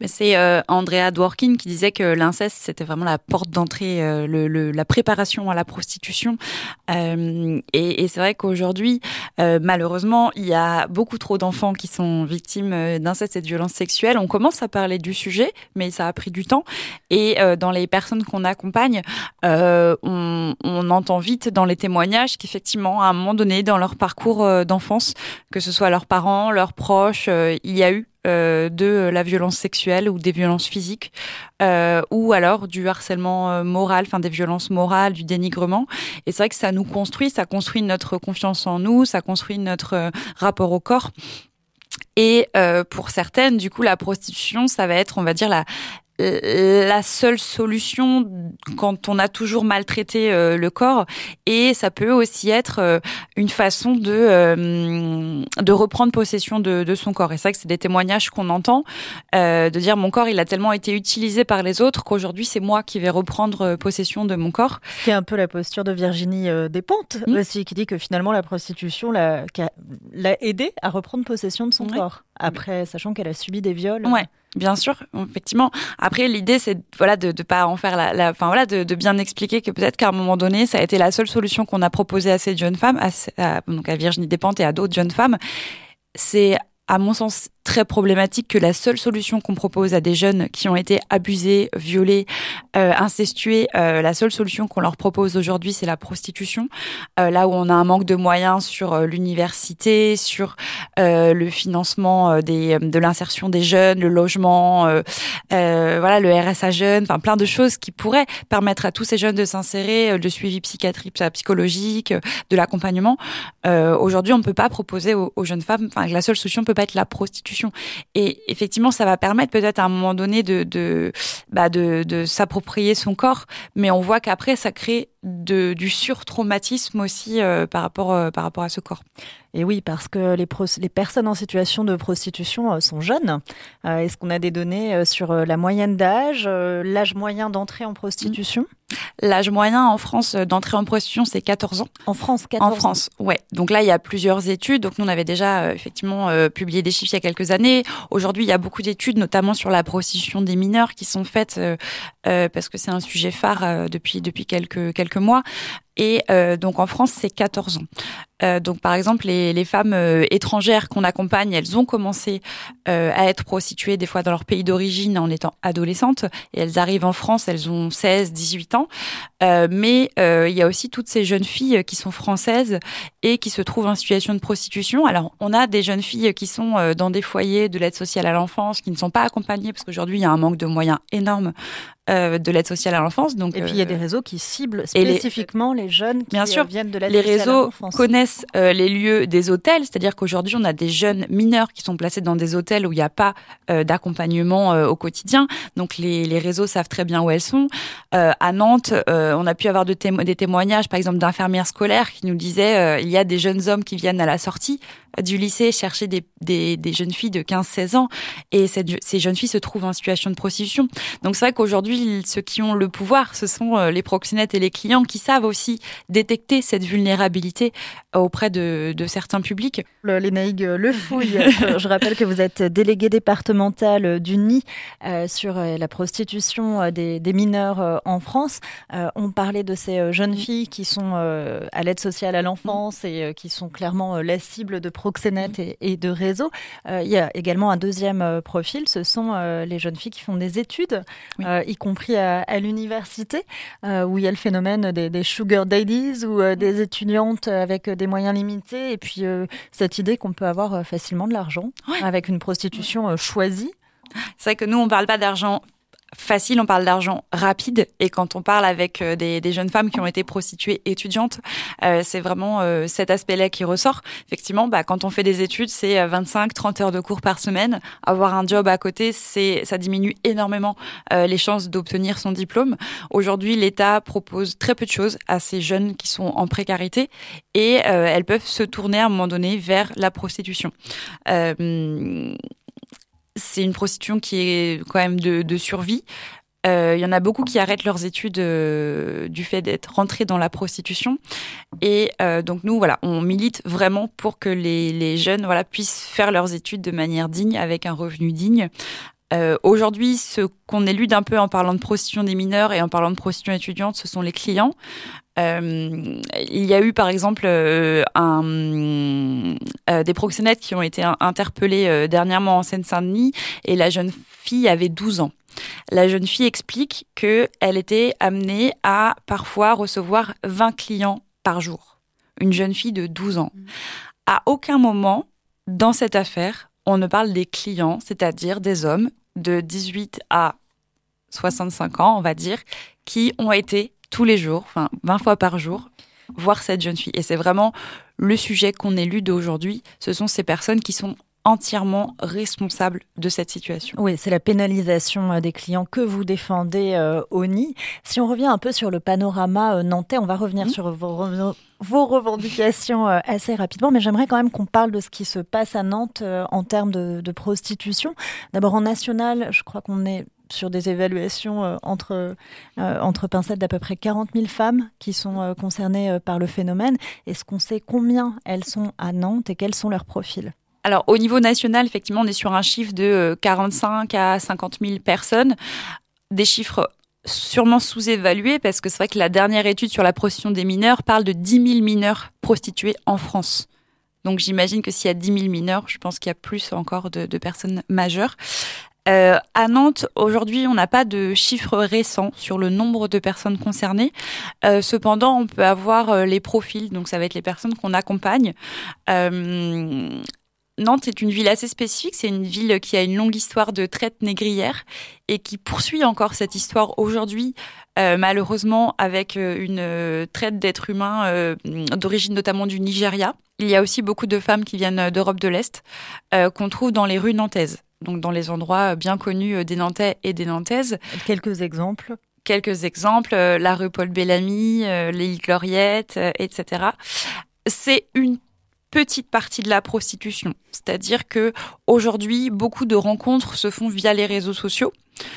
Speaker 1: C'est euh, Andrea Dworkin qui disait que l'inceste, c'était vraiment la porte d'entrée, euh, le, le, la préparation à la prostitution. Euh, et, et c'est vrai qu'aujourd'hui, euh, malheureusement, il y a beaucoup trop d'enfants qui sont victimes d'inceste et de violences sexuelles. On commence à parler du sujet, mais ça a pris du temps. Et euh, dans les personnes qu'on accompagne, euh, on, on entend vite dans les témoignages qu'effectivement, à un moment donné, dans leur parcours euh, d'enfance, que ce soit leurs parents, leurs proches, euh, il y a eu Euh, de la violence sexuelle ou des violences physiques euh, ou alors du harcèlement euh, moral, enfin des violences morales, du dénigrement. Et c'est vrai que ça nous construit, ça construit notre confiance en nous, ça construit notre euh, rapport au corps. Et euh, pour certaines, du coup, la prostitution, ça va être, on va dire, la la seule solution quand on a toujours maltraité euh, le corps, et ça peut aussi être euh, une façon de euh, de reprendre possession de, de son corps. Et c'est vrai que c'est des témoignages qu'on entend euh, de dire mon corps il a tellement été utilisé par les autres qu'aujourd'hui c'est moi qui vais reprendre possession de mon corps.
Speaker 6: C'est un peu la posture de Virginie euh, Despentes mmh. aussi, qui dit que finalement la prostitution l'a, l'a aidé à reprendre possession de son ouais. corps après, sachant qu'elle a subi des viols.
Speaker 1: Ouais. Bien sûr, effectivement. Après, l'idée, c'est voilà de de pas en faire la, la enfin voilà, de, de bien expliquer que peut-être qu'à un moment donné, ça a été la seule solution qu'on a proposée à ces jeunes femmes, à, à, donc à Virginie Despentes et à d'autres jeunes femmes. C'est, à mon sens, très problématique que la seule solution qu'on propose à des jeunes qui ont été abusés, violés, euh, incestués, euh, la seule solution qu'on leur propose aujourd'hui, c'est la prostitution. Euh, là où on a un manque de moyens sur euh, l'université, sur euh, le financement euh, des, de l'insertion des jeunes, le logement, euh, euh, voilà, le R S A jeunes, enfin plein de choses qui pourraient permettre à tous ces jeunes de s'insérer, euh, de suivi psychiatrique, psychologique, euh, de l'accompagnement. Euh, aujourd'hui, on ne peut pas proposer aux, aux jeunes femmes, enfin la seule solution ne peut pas être la prostitution. Et effectivement, ça va permettre peut-être à un moment donné de, de, bah de, de s'approprier son corps, mais on voit qu'après, ça crée de, du surtraumatisme aussi euh, par rapport, euh, par rapport à ce corps.
Speaker 6: Et oui, parce que les, pro- les personnes en situation de prostitution euh, sont jeunes. Euh, est-ce qu'on a des données euh, sur euh, la moyenne d'âge, euh, l'âge moyen d'entrée en prostitution ?
Speaker 1: Mmh. L'âge moyen en France d'entrée en prostitution, c'est quatorze ans.
Speaker 6: En France, quatorze ans.
Speaker 1: En France, ouais. Donc là, il y a plusieurs études. Donc nous, on avait déjà euh, effectivement euh, publié des chiffres il y a quelques années. Aujourd'hui, il y a beaucoup d'études, notamment sur la prostitution des mineurs, qui sont faites euh, euh, parce que c'est un sujet phare euh, depuis depuis quelques quelques mois. Et euh, donc en France, c'est quatorze ans. Euh, donc par exemple, les, les femmes euh, étrangères qu'on accompagne, elles ont commencé euh, à être prostituées des fois dans leur pays d'origine en étant adolescentes, et elles arrivent en France, elles ont seize, dix-huit ans. Euh, mais euh, il y a aussi toutes ces jeunes filles qui sont françaises et qui se trouvent en situation de prostitution. Alors on a des jeunes filles qui sont euh, dans des foyers de l'aide sociale à l'enfance, qui ne sont pas accompagnées parce qu'aujourd'hui il y a un manque de moyens énorme euh, de l'aide sociale à l'enfance. Donc,
Speaker 6: et puis il y a des réseaux qui ciblent spécifiquement les, les jeunes qui
Speaker 1: bien sûr,
Speaker 6: viennent de l'aide
Speaker 1: les
Speaker 6: sociale à l'enfance.
Speaker 1: Les réseaux connaissent euh, les lieux des hôtels, c'est-à-dire qu'aujourd'hui on a des jeunes mineurs qui sont placés dans des hôtels où il n'y a pas euh, d'accompagnement euh, au quotidien. Donc les, les réseaux savent très bien où elles sont. Euh, à Nantes, euh, on a pu avoir de témo- des témoignages, par exemple, d'infirmières scolaires qui nous disaient euh, il y a des jeunes hommes qui viennent à la sortie du lycée chercher des, des, des jeunes filles de quinze seize ans, et cette, ces jeunes filles se trouvent en situation de prostitution. Donc c'est vrai qu'aujourd'hui, ceux qui ont le pouvoir, ce sont les proxénètes et les clients qui savent aussi détecter cette vulnérabilité auprès de, de certains publics.
Speaker 6: Lénaïgue Lefouille, je rappelle que vous êtes déléguée départementale du N I euh, sur la prostitution des, des mineurs euh, en France. Euh, on parlait de ces jeunes filles qui sont euh, à l'aide sociale à l'enfance et euh, qui sont clairement euh, la cible de proxénètes et, et de réseaux. Euh, il y a également un deuxième euh, profil, ce sont euh, les jeunes filles qui font des études, oui. euh, y compris à, à l'université, euh, où il y a le phénomène des, des sugar daddies ou euh, des étudiantes avec des moyens limités, et puis euh, cette idée qu'on peut avoir euh, facilement de l'argent ouais. avec une prostitution euh, choisie.
Speaker 1: C'est vrai que nous, on ne parle pas d'argent facile, on parle d'argent rapide, et quand on parle avec euh, des, des jeunes femmes qui ont été prostituées étudiantes, euh, c'est vraiment euh, cet aspect-là qui ressort. Effectivement, bah, quand on fait des études, c'est vingt-cinq trente heures de cours par semaine. Avoir un job à côté, c'est, ça diminue énormément euh, les chances d'obtenir son diplôme. Aujourd'hui, l'État propose très peu de choses à ces jeunes qui sont en précarité, et euh, elles peuvent se tourner à un moment donné vers la prostitution. Euh, C'est une prostitution qui est quand même de, de survie. Il euh, y en a beaucoup qui arrêtent leurs études euh, du fait d'être rentrés dans la prostitution. Et euh, donc nous, voilà, on milite vraiment pour que les, les jeunes voilà, puissent faire leurs études de manière digne, avec un revenu digne. Euh, aujourd'hui, ce qu'on élude un peu en parlant de prostitution des mineurs et en parlant de prostitution étudiante, ce sont les clients. Euh, il y a eu par exemple euh, un, euh, des proxénètes qui ont été interpellés euh, dernièrement en Seine-Saint-Denis et la jeune fille avait douze ans. La jeune fille explique qu'elle était amenée à parfois recevoir vingt clients par jour. Une jeune fille de douze ans. À aucun moment, dans cette affaire, on ne parle des clients, c'est-à-dire des hommes de dix-huit à soixante-cinq ans, on va dire, qui ont été tous les jours, enfin vingt fois par jour, voir cette jeune fille. Et c'est vraiment le sujet qu'on élude aujourd'hui. Ce sont ces personnes qui sont entièrement responsables de cette situation.
Speaker 6: Oui, c'est la pénalisation des clients que vous défendez euh, au N I. Si on revient un peu sur le panorama euh, nantais, on va revenir mmh. sur vos, vos revendications euh, assez rapidement, mais j'aimerais quand même qu'on parle de ce qui se passe à Nantes euh, en termes de, de prostitution. D'abord en national, je crois qu'on est sur des évaluations euh, entre, euh, entre pincettes d'à peu près quarante mille femmes qui sont euh, concernées euh, par le phénomène. Est-ce qu'on sait combien elles sont à Nantes et quels sont leurs profils ?
Speaker 1: Alors, au niveau national, effectivement, on est sur un chiffre de quarante-cinq à cinquante mille personnes. Des chiffres sûrement sous-évalués parce que c'est vrai que la dernière étude sur la prostitution des mineurs parle de dix mille mineurs prostitués en France. Donc, j'imagine que s'il y a dix mille mineurs, je pense qu'il y a plus encore de, de personnes majeures. Euh, à Nantes, aujourd'hui, on n'a pas de chiffres récents sur le nombre de personnes concernées. Euh, cependant, on peut avoir euh, les profils. Donc, ça va être les personnes qu'on accompagne. Euh, Nantes est une ville assez spécifique, c'est une ville qui a une longue histoire de traite négrière et qui poursuit encore cette histoire aujourd'hui, euh, malheureusement avec une euh, traite d'êtres humains euh, d'origine notamment du Nigeria. Il y a aussi beaucoup de femmes qui viennent d'Europe de l'Est euh, qu'on trouve dans les rues nantaises, donc dans les endroits bien connus des Nantais et des Nantaises.
Speaker 6: Quelques exemples
Speaker 1: Quelques exemples, euh, la rue Paul Bellamy, euh, l'île Gloriette, euh, et cetera. C'est une petite partie de la prostitution. C'est-à-dire que aujourd'hui, beaucoup de rencontres se font via les réseaux sociaux,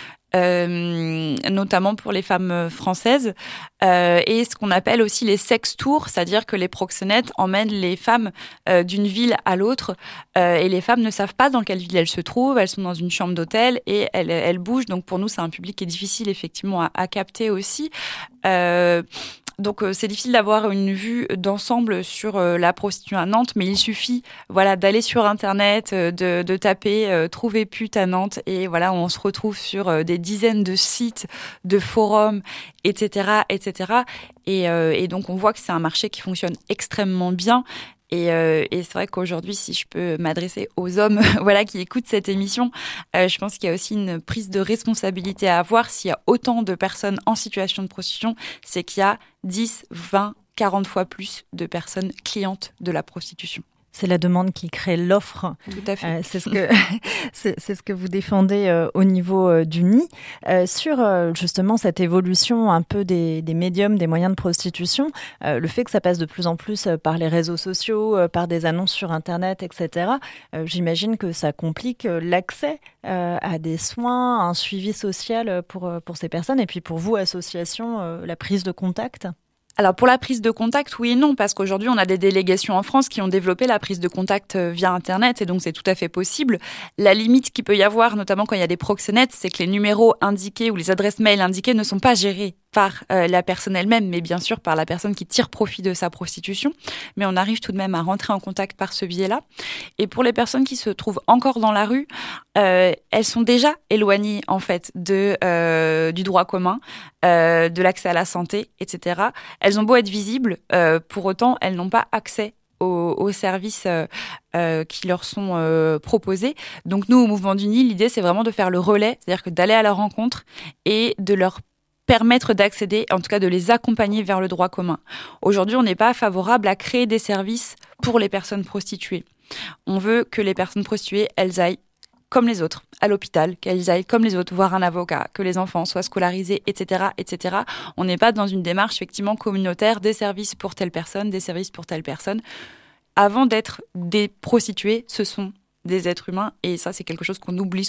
Speaker 1: euh, notamment pour les femmes françaises, euh, et ce qu'on appelle aussi les sex tours, c'est-à-dire que les proxénètes emmènent les femmes euh, d'une ville à l'autre, euh, et les femmes ne savent pas dans quelle ville elles se trouvent, elles sont dans une chambre d'hôtel et elles, elles bougent. Donc pour nous, c'est un public qui est difficile effectivement à, à capter aussi. Euh, Donc euh, c'est difficile d'avoir une vue d'ensemble sur euh, la prostitution à Nantes, mais il suffit voilà d'aller sur internet, euh, de, de taper euh, trouver pute à Nantes et voilà on se retrouve sur euh, des dizaines de sites, de forums, et cetera, et cetera. Et, euh, et donc on voit que c'est un marché qui fonctionne extrêmement bien. Et, euh, et c'est vrai qu'aujourd'hui, si je peux m'adresser aux hommes voilà, qui écoutent cette émission, euh, je pense qu'il y a aussi une prise de responsabilité à avoir. S'il y a autant de personnes en situation de prostitution, c'est qu'il y a dix, vingt, quarante fois plus de personnes clientes de la prostitution.
Speaker 6: C'est la demande qui crée l'offre.
Speaker 1: Tout à fait.
Speaker 6: Euh, c'est, ce que, c'est, c'est ce que vous défendez euh, au niveau euh, du N I. Euh, sur euh, justement cette évolution un peu des, des médiums, des moyens de prostitution, euh, le fait que ça passe de plus en plus euh, par les réseaux sociaux, euh, par des annonces sur Internet, et cetera, euh, j'imagine que ça complique euh, l'accès euh, à des soins, à un suivi social pour, pour ces personnes et puis pour vous, association, euh, la prise de contact.
Speaker 1: Alors pour la prise de contact, oui et non, parce qu'aujourd'hui on a des délégations en France qui ont développé la prise de contact via Internet et donc c'est tout à fait possible. La limite qu'il peut y avoir, notamment quand il y a des proxénètes, c'est que les numéros indiqués ou les adresses mail indiquées ne sont pas gérés par euh, la personne elle-même, mais bien sûr par la personne qui tire profit de sa prostitution. Mais on arrive tout de même à rentrer en contact par ce biais-là. Et pour les personnes qui se trouvent encore dans la rue, euh, elles sont déjà éloignées en fait de euh, du droit commun, euh, de l'accès à la santé, et cetera. Elles ont beau être visibles, euh, pour autant elles n'ont pas accès aux, aux services euh, euh, qui leur sont euh, proposés. Donc nous, au Mouvement du N I, l'idée c'est vraiment de faire le relais, c'est-à-dire que d'aller à leur rencontre et de leur permettre d'accéder, en tout cas de les accompagner vers le droit commun. Aujourd'hui, on n'est pas favorable à créer des services pour les personnes prostituées. On veut que les personnes prostituées, elles aillent comme les autres, à l'hôpital, qu'elles aillent comme les autres, voir un avocat, que les enfants soient scolarisés, et cetera, et cetera. On n'est pas dans une démarche effectivement communautaire, des services pour telle personne, des services pour telle personne. Avant d'être des prostituées, ce sont des êtres humains, et ça, c'est quelque chose qu'on oublie souvent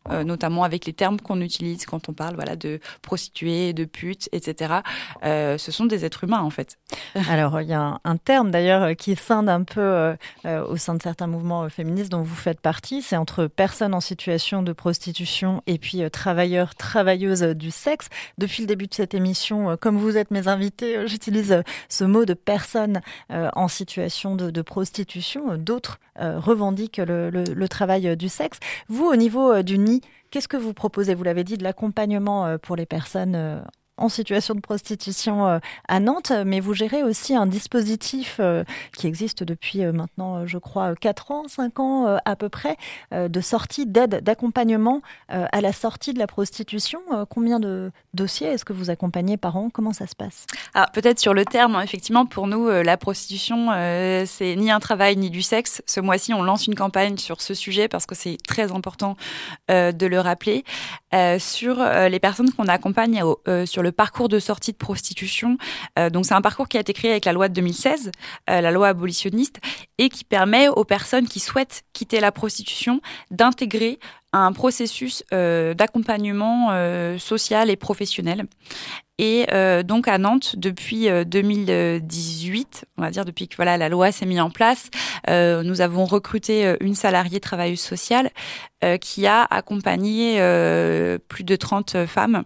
Speaker 1: euh, notamment avec les termes qu'on utilise quand on parle voilà, de prostituées, de putes, et cetera. Euh, ce sont des êtres humains, en fait.
Speaker 6: Alors, il y a un, un terme, d'ailleurs, qui scinde un peu euh, euh, au sein de certains mouvements féministes dont vous faites partie. C'est entre personnes en situation de prostitution et puis euh, travailleurs, travailleuses du sexe. Depuis le début de cette émission, euh, comme vous êtes mes invités, euh, j'utilise euh, ce mot de personnes euh, en situation de, de prostitution. D'autres euh, revendiquent le, le, le travail du sexe. Vous, au niveau euh, du N I, qu'est-ce que vous proposez ? Vous l'avez dit, de l'accompagnement euh, pour les personnes euh, en situation de prostitution euh, à Nantes, mais vous gérez aussi un dispositif euh, qui existe depuis euh, maintenant, euh, je crois, quatre ans, cinq ans euh, à peu près, euh, de sortie, d'aide, d'accompagnement euh, à la sortie de la prostitution. Euh, combien de dossiers est-ce que vous accompagnez par an ? Comment ça se passe ?
Speaker 1: Alors, peut-être sur le terme, effectivement, pour nous, euh, la prostitution, euh, c'est ni un travail ni du sexe. Ce mois-ci, on lance une campagne sur ce sujet parce que c'est très important euh, de le rappeler. Euh, sur euh, les personnes qu'on accompagne euh, sur le parcours de sortie de prostitution. Euh, donc, c'est un parcours qui a été créé avec la loi de deux mille seize, euh, la loi abolitionniste, et qui permet aux personnes qui souhaitent quitter la prostitution d'intégrer un processus euh, d'accompagnement euh, social et professionnel. Et euh, donc à Nantes, depuis euh, deux mille dix-huit, on va dire depuis que voilà la loi s'est mise en place, euh, nous avons recruté euh, une salariée travailleuse sociale euh, qui a accompagné euh, plus de trente femmes.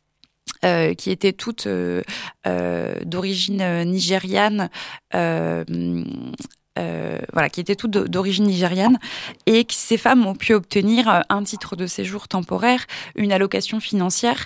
Speaker 1: Euh, qui étaient toutes euh, euh, d'origine nigériane, euh, euh, voilà, qui étaient toutes d'origine nigériane, et que ces femmes ont pu obtenir un titre de séjour temporaire, une allocation financière,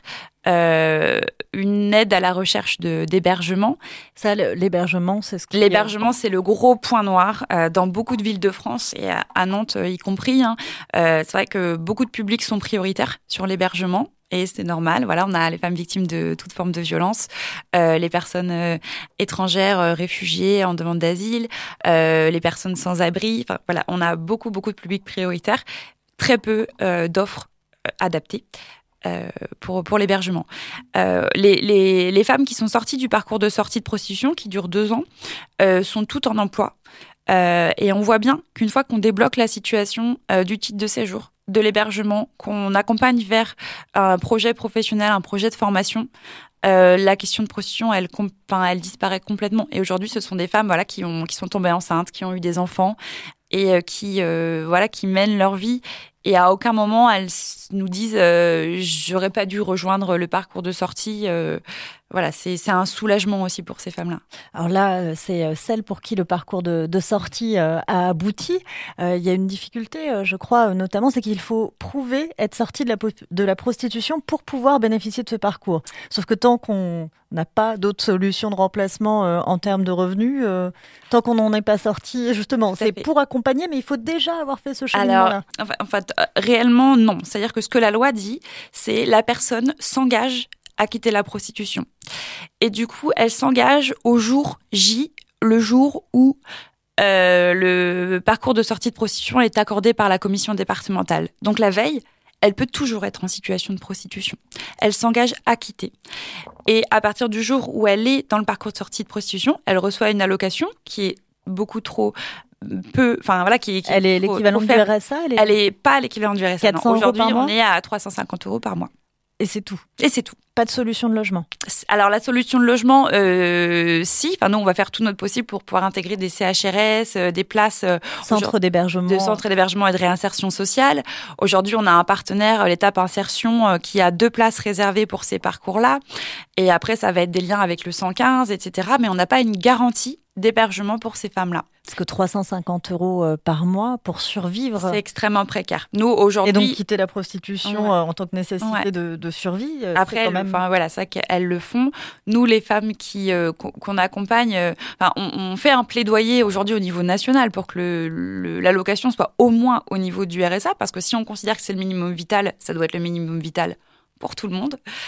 Speaker 1: euh, une aide à la recherche de, d'hébergement.
Speaker 6: Ça, l'hébergement, c'est ce qui...
Speaker 1: L'hébergement, c'est le gros point noir euh, dans beaucoup de villes de France et à, à Nantes euh, y compris. Hein. Euh, c'est vrai que beaucoup de publics sont prioritaires sur l'hébergement. Et c'est normal, voilà, on a les femmes victimes de toute forme de violence, euh, les personnes euh, étrangères, euh, réfugiées en demande d'asile, euh, les personnes sans abri. Enfin, voilà, on a beaucoup, beaucoup de publics prioritaires, très peu euh, d'offres euh, adaptées euh, pour pour l'hébergement. Euh, les, les les femmes qui sont sorties du parcours de sortie de prostitution, qui dure deux ans, euh, sont toutes en emploi. Euh, et on voit bien qu'une fois qu'on débloque la situation euh, du titre de séjour, de l'hébergement, qu'on accompagne vers un projet professionnel, un projet de formation, euh, la question de prostitution, elle, com- elle disparaît complètement. Et aujourd'hui, ce sont des femmes voilà, qui, ont, qui sont tombées enceintes, qui ont eu des enfants et euh, qui, euh, voilà, qui mènent leur vie. Et à aucun moment, elles nous disent euh, « j'aurais pas dû rejoindre le parcours de sortie euh, ». Voilà, c'est, c'est un soulagement aussi pour ces femmes-là.
Speaker 6: Alors là, c'est celle pour qui le parcours de, de sortie euh, a abouti. Euh, il y a une difficulté, euh, je crois, notamment, c'est qu'il faut prouver être sorti de la, de la prostitution pour pouvoir bénéficier de ce parcours. Sauf que tant qu'on n'a pas d'autre solution de remplacement euh, en termes de revenus, euh, tant qu'on n'en est pas sorti, justement, c'est fait. Pour accompagner, mais il faut déjà avoir fait ce cheminement-là.
Speaker 1: Alors, en fait, réellement, non. C'est-à-dire que ce que la loi dit, c'est la personne s'engage à quitter la prostitution. Et du coup, elle s'engage au jour J, le jour où euh, le parcours de sortie de prostitution est accordé par la commission départementale. Donc la veille, elle peut toujours être en situation de prostitution. Elle s'engage à quitter. Et à partir du jour où elle est dans le parcours de sortie de prostitution, elle reçoit une allocation qui est beaucoup trop peu, enfin voilà, qui, qui
Speaker 6: elle est trop, l'équivalent du R S A.
Speaker 1: Elle est, elle est pas l'équivalent du R S A. Non. Aujourd'hui, on est à trois cent cinquante euros par mois.
Speaker 6: Et c'est tout.
Speaker 1: Et c'est tout.
Speaker 6: Pas de solution de logement.
Speaker 1: Alors la solution de logement, euh, si. Enfin nous, on va faire tout notre possible pour pouvoir intégrer des C H R S, euh, des places, euh,
Speaker 6: centres d'hébergement,
Speaker 1: de centres d'hébergement et de réinsertion sociale. Aujourd'hui, on a un partenaire, l'étape insertion, euh, qui a deux places réservées pour ces parcours-là. Et après, ça va être des liens avec le cent quinze, et cetera. Mais on n'a pas une garantie d'hébergement pour ces femmes-là.
Speaker 6: Parce que trois cent cinquante euros par mois pour survivre.
Speaker 1: C'est extrêmement précaire. Nous, aujourd'hui.
Speaker 6: Et donc, quitter la prostitution ouais. en tant que nécessité ouais. de, de survie.
Speaker 1: Après,
Speaker 6: quand même...
Speaker 1: enfin, voilà, ça qu'elles le font. Nous, les femmes qui, euh, qu'on accompagne, euh, enfin, on, on fait un plaidoyer aujourd'hui au niveau national pour que le, le, l'allocation soit au moins au niveau du R S A. Parce que si on considère que c'est le minimum vital, ça doit être le minimum vital pour tout le monde.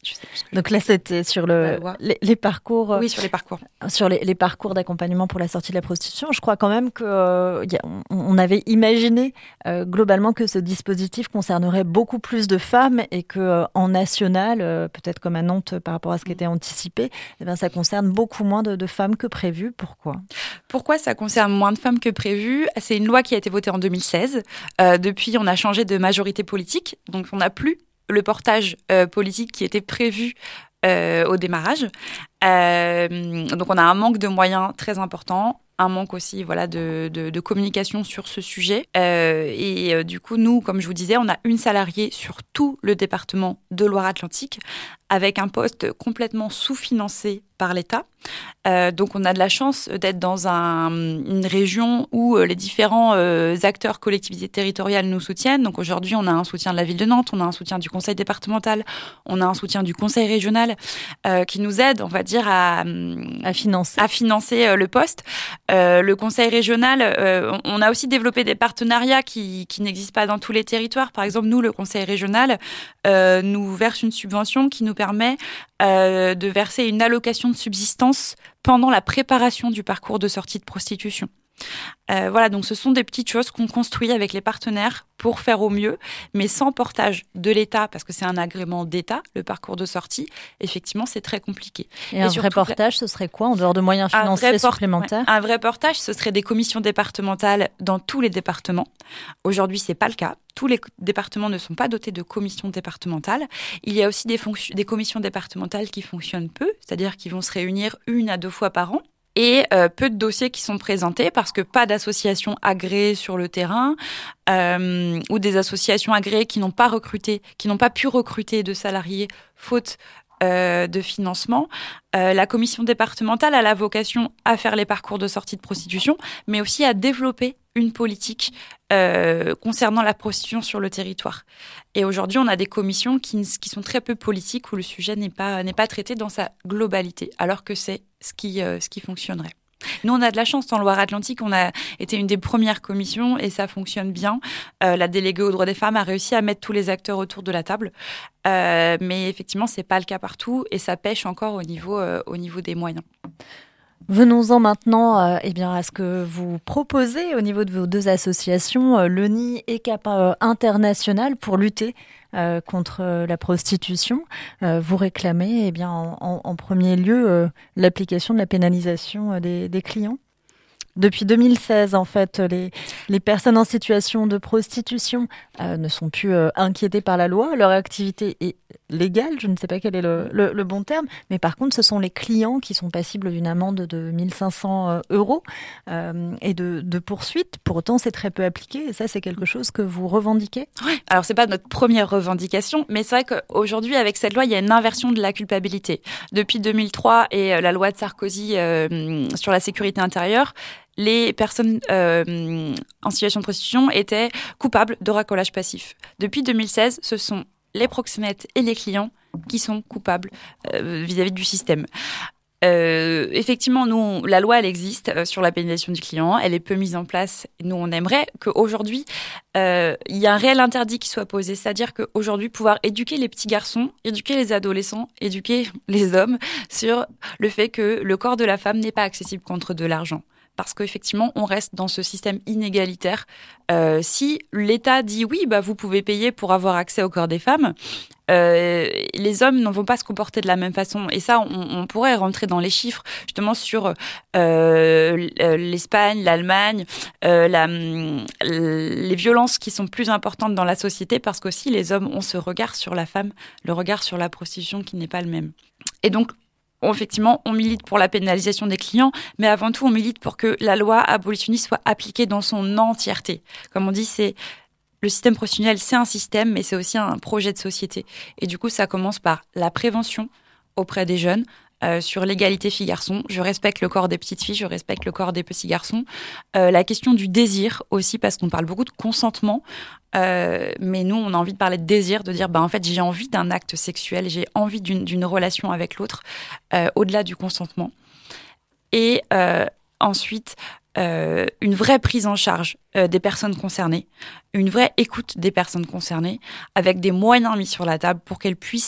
Speaker 1: Je sais plus ce que
Speaker 6: Donc là, c'était sur le, les, les parcours.
Speaker 1: Oui, sur les parcours.
Speaker 6: Sur les, les parcours d'accompagnement pour la sortie de la prostitution. Je crois quand même qu'on euh, on avait imaginé euh, globalement que ce dispositif concernerait beaucoup plus de femmes et qu'en euh, national, euh, peut-être comme à Nantes par rapport à ce qui était anticipé, eh bien, ça concerne beaucoup moins de, de femmes que prévu. Pourquoi ?
Speaker 1: Pourquoi ça concerne moins de femmes que prévu ? C'est une loi qui a été votée en deux mille seize. Euh, depuis, on a changé de majorité politique, donc on n'a plus le portage euh, politique qui était prévu euh, au démarrage. Euh, donc, on a un manque de moyens très important, un manque aussi voilà, de, de, de communication sur ce sujet. Euh, et euh, du coup, nous, comme je vous disais, on a une salariée sur tout le département de Loire-Atlantique avec un poste complètement sous-financé par l'État. Euh, donc, on a de la chance d'être dans un, une région où les différents euh, acteurs, collectivités territoriales nous soutiennent. Donc, aujourd'hui, on a un soutien de la ville de Nantes, on a un soutien du conseil départemental, on a un soutien du conseil régional euh, qui nous aide, on va dire, à,
Speaker 6: à financer,
Speaker 1: à financer euh, le poste. Euh, le conseil régional, euh, on a aussi développé des partenariats qui, qui n'existent pas dans tous les territoires. Par exemple, nous, le conseil régional, euh, nous verse une subvention qui nous permet euh, de verser une allocation de subsistance pendant la préparation du parcours de sortie de prostitution. Euh, voilà, donc ce sont des petites choses qu'on construit avec les partenaires pour faire au mieux, mais sans portage de l'État, parce que c'est un agrément d'État, le parcours de sortie, effectivement, c'est très compliqué.
Speaker 6: Et, Et un vrai portage, ce serait quoi, en dehors de moyens financiers por- supplémentaires ?
Speaker 1: ouais, Un vrai portage, ce serait des commissions départementales dans tous les départements. Aujourd'hui, c'est pas le cas. Tous les départements ne sont pas dotés de commissions départementales. Il y a aussi des, fonc- des commissions départementales qui fonctionnent peu, c'est-à-dire qui vont se réunir une à deux fois par an. Et euh, peu de dossiers qui sont présentés parce que pas d'associations agréées sur le terrain euh, ou des associations agréées qui n'ont pas recruté, qui n'ont pas pu recruter de salariés faute euh, de financement. Euh, la commission départementale a la vocation à faire les parcours de sortie de prostitution, mais aussi à développer une politique euh, concernant la prostitution sur le territoire. Et aujourd'hui, on a des commissions qui, qui sont très peu politiques, où le sujet n'est pas, n'est pas traité dans sa globalité, alors que c'est ce qui, euh, ce qui fonctionnerait. Nous, on a de la chance, en Loire-Atlantique, on a été une des premières commissions et ça fonctionne bien. Euh, la déléguée aux droits des femmes a réussi à mettre tous les acteurs autour de la table. Euh, mais effectivement, ce n'est pas le cas partout et ça pêche encore au niveau, euh, au niveau des moyens.
Speaker 6: Venons-en maintenant euh, eh bien, à ce que vous proposez au niveau de vos deux associations, euh, l'E N I et Cap euh, International, pour lutter euh, contre euh, la prostitution. Euh, vous réclamez eh bien, en, en, en premier lieu euh, l'application de la pénalisation euh, des, des clients. Depuis deux mille seize, en fait, les, les personnes en situation de prostitution euh, ne sont plus euh, inquiétées par la loi. Leur activité est légale, je ne sais pas quel est le, le, le bon terme, mais par contre, ce sont les clients qui sont passibles d'une amende de mille cinq cents euros euh, et de, de poursuites. Pour autant, c'est très peu appliqué et ça, c'est quelque chose que vous revendiquez ?
Speaker 1: Oui, alors c'est pas notre première revendication, mais c'est vrai qu'aujourd'hui, avec cette loi, il y a une inversion de la culpabilité. Depuis deux mille trois et la loi de Sarkozy euh, sur la sécurité intérieure, les personnes euh, en situation de prostitution étaient coupables de racolage passif. Depuis deux mille seize, ce sont les proxénètes et les clients qui sont coupables euh, vis-à-vis du système. Euh, effectivement, nous, la loi, elle existe euh, sur la pénalisation du client, elle est peu mise en place. Nous, on aimerait qu'aujourd'hui, euh, il y ait un réel interdit qui soit posé, c'est-à-dire qu'aujourd'hui, pouvoir éduquer les petits garçons, éduquer les adolescents, éduquer les hommes sur le fait que le corps de la femme n'est pas accessible contre de l'argent. Parce qu'effectivement, on reste dans ce système inégalitaire. Euh, si l'État dit oui, bah, vous pouvez payer pour avoir accès au corps des femmes, euh, les hommes ne vont pas se comporter de la même façon. Et ça, on, on pourrait rentrer dans les chiffres, justement, sur euh, l'Espagne, l'Allemagne, euh, la, les violences qui sont plus importantes dans la société, parce qu'aussi, les hommes ont ce regard sur la femme, le regard sur la prostitution qui n'est pas le même. Et donc, effectivement, on milite pour la pénalisation des clients, mais avant tout, on milite pour que la loi abolitionniste soit appliquée dans son entièreté. Comme on dit, c'est le système prostitutionnel, c'est un système, mais c'est aussi un projet de société. Et du coup, ça commence par la prévention auprès des jeunes, Euh, sur l'égalité filles-garçons. Je respecte le corps des petites filles, je respecte le corps des petits garçons. Euh, la question du désir aussi, parce qu'on parle beaucoup de consentement, euh, mais nous, on a envie de parler de désir, de dire, bah, en fait, j'ai envie d'un acte sexuel, j'ai envie d'une, d'une relation avec l'autre, euh, au-delà du consentement. Et euh, ensuite, euh, une vraie prise en charge euh, des personnes concernées, une vraie écoute des personnes concernées, avec des moyens mis sur la table pour qu'elles puissent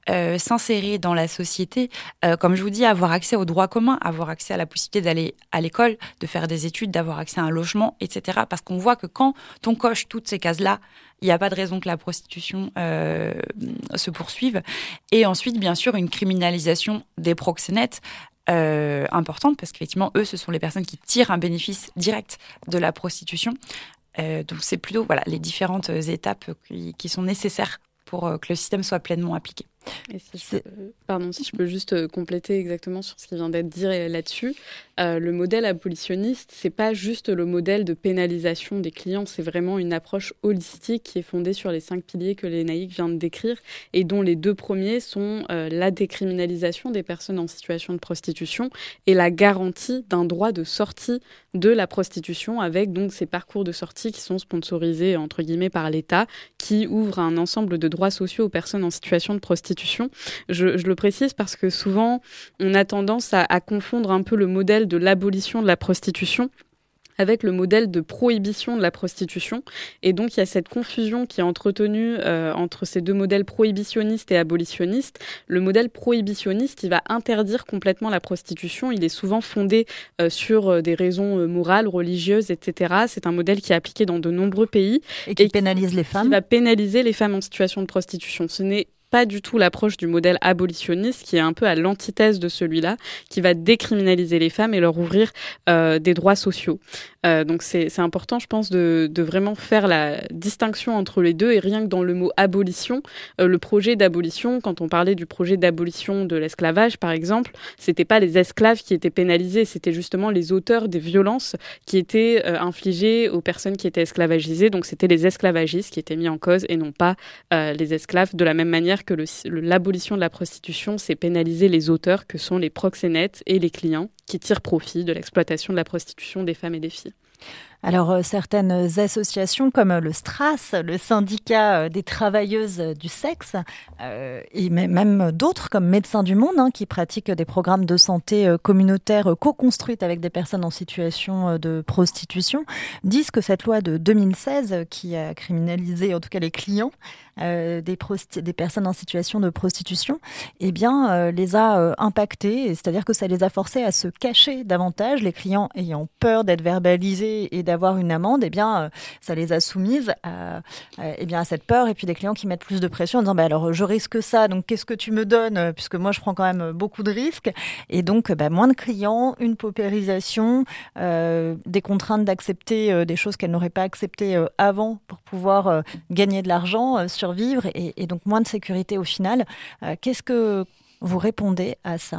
Speaker 1: euh, s'insérer dans la société, euh, comme je vous dis, avoir accès aux droits communs, avoir accès à la possibilité d'aller à l'école, de faire des études, d'avoir accès à un logement, et cetera. Parce qu'on voit que quand on coche toutes ces cases-là, il n'y a pas de raison que la prostitution euh, se poursuive. Et ensuite, bien sûr, une criminalisation des proxénètes euh, importante, parce qu'effectivement, eux, ce sont les personnes qui tirent un bénéfice direct de la prostitution. Euh, donc, c'est plutôt voilà, les différentes étapes qui, qui sont nécessaires pour que le système soit pleinement appliqué.
Speaker 7: Et si je peux, pardon, si je peux juste compléter exactement sur ce qui vient d'être dit là-dessus, euh, le modèle abolitionniste, c'est pas juste le modèle de pénalisation des clients, c'est vraiment une approche holistique qui est fondée sur les cinq piliers que Lénaïque vient de décrire et dont les deux premiers sont euh, la décriminalisation des personnes en situation de prostitution et la garantie d'un droit de sortie de la prostitution avec donc ces parcours de sortie qui sont sponsorisés entre guillemets par l'État, qui ouvrent un ensemble de droits sociaux aux personnes en situation de prostitution. Je, je le précise parce que souvent, on a tendance à, à confondre un peu le modèle de l'abolition de la prostitution avec le modèle de prohibition de la prostitution. Et donc, il y a cette confusion qui est entretenue euh, entre ces deux modèles prohibitionnistes et abolitionnistes. Le modèle prohibitionniste, il va interdire complètement la prostitution. Il est souvent fondé euh, sur des raisons euh, morales, religieuses, et cetera. C'est un modèle qui est appliqué dans de nombreux pays.
Speaker 6: Et qui et pénalise qui, les femmes.
Speaker 7: Qui va pénaliser les femmes en situation de prostitution. Ce n'est pas du tout l'approche du modèle abolitionniste qui est un peu à l'antithèse de celui-là, qui va décriminaliser les femmes et leur ouvrir euh, des droits sociaux. Euh, donc c'est, c'est important, je pense, de, de vraiment faire la distinction entre les deux et rien que dans le mot abolition, euh, le projet d'abolition, quand on parlait du projet d'abolition de l'esclavage par exemple, c'était pas les esclaves qui étaient pénalisés, c'était justement les auteurs des violences qui étaient euh, infligées aux personnes qui étaient esclavagisées, donc c'était les esclavagistes qui étaient mis en cause et non pas euh, les esclaves, de la même manière que le, le, l'abolition de la prostitution, c'est pénaliser les auteurs que sont les proxénètes et les clients qui tirent profit de l'exploitation de la prostitution des femmes et des filles.
Speaker 6: Alors, euh, certaines associations comme le STRAS, le syndicat des travailleuses du sexe, euh, et même d'autres comme Médecins du Monde, hein, qui pratiquent des programmes de santé euh, communautaires co-construites avec des personnes en situation euh, de prostitution, disent que cette loi de deux mille seize, qui a criminalisé en tout cas les clients, Euh, des, prosti- des personnes en situation de prostitution, eh bien, euh, les a euh, impactés, c'est-à-dire que ça les a forcés à se cacher davantage. Les clients ayant peur d'être verbalisés et d'avoir une amende, eh bien, euh, ça les a soumises à, à, eh bien, à cette peur. Et puis des clients qui mettent plus de pression en disant bah, « alors, je risque ça, donc qu'est-ce que tu me donnes ?» Puisque moi, je prends quand même beaucoup de risques. Et donc, bah, moins de clients, une paupérisation, euh, des contraintes d'accepter euh, des choses qu'elles n'auraient pas acceptées euh, avant pour pouvoir euh, gagner de l'argent euh, sur survivre et, et donc moins de sécurité au final. Euh, qu'est-ce que vous répondez à ça ?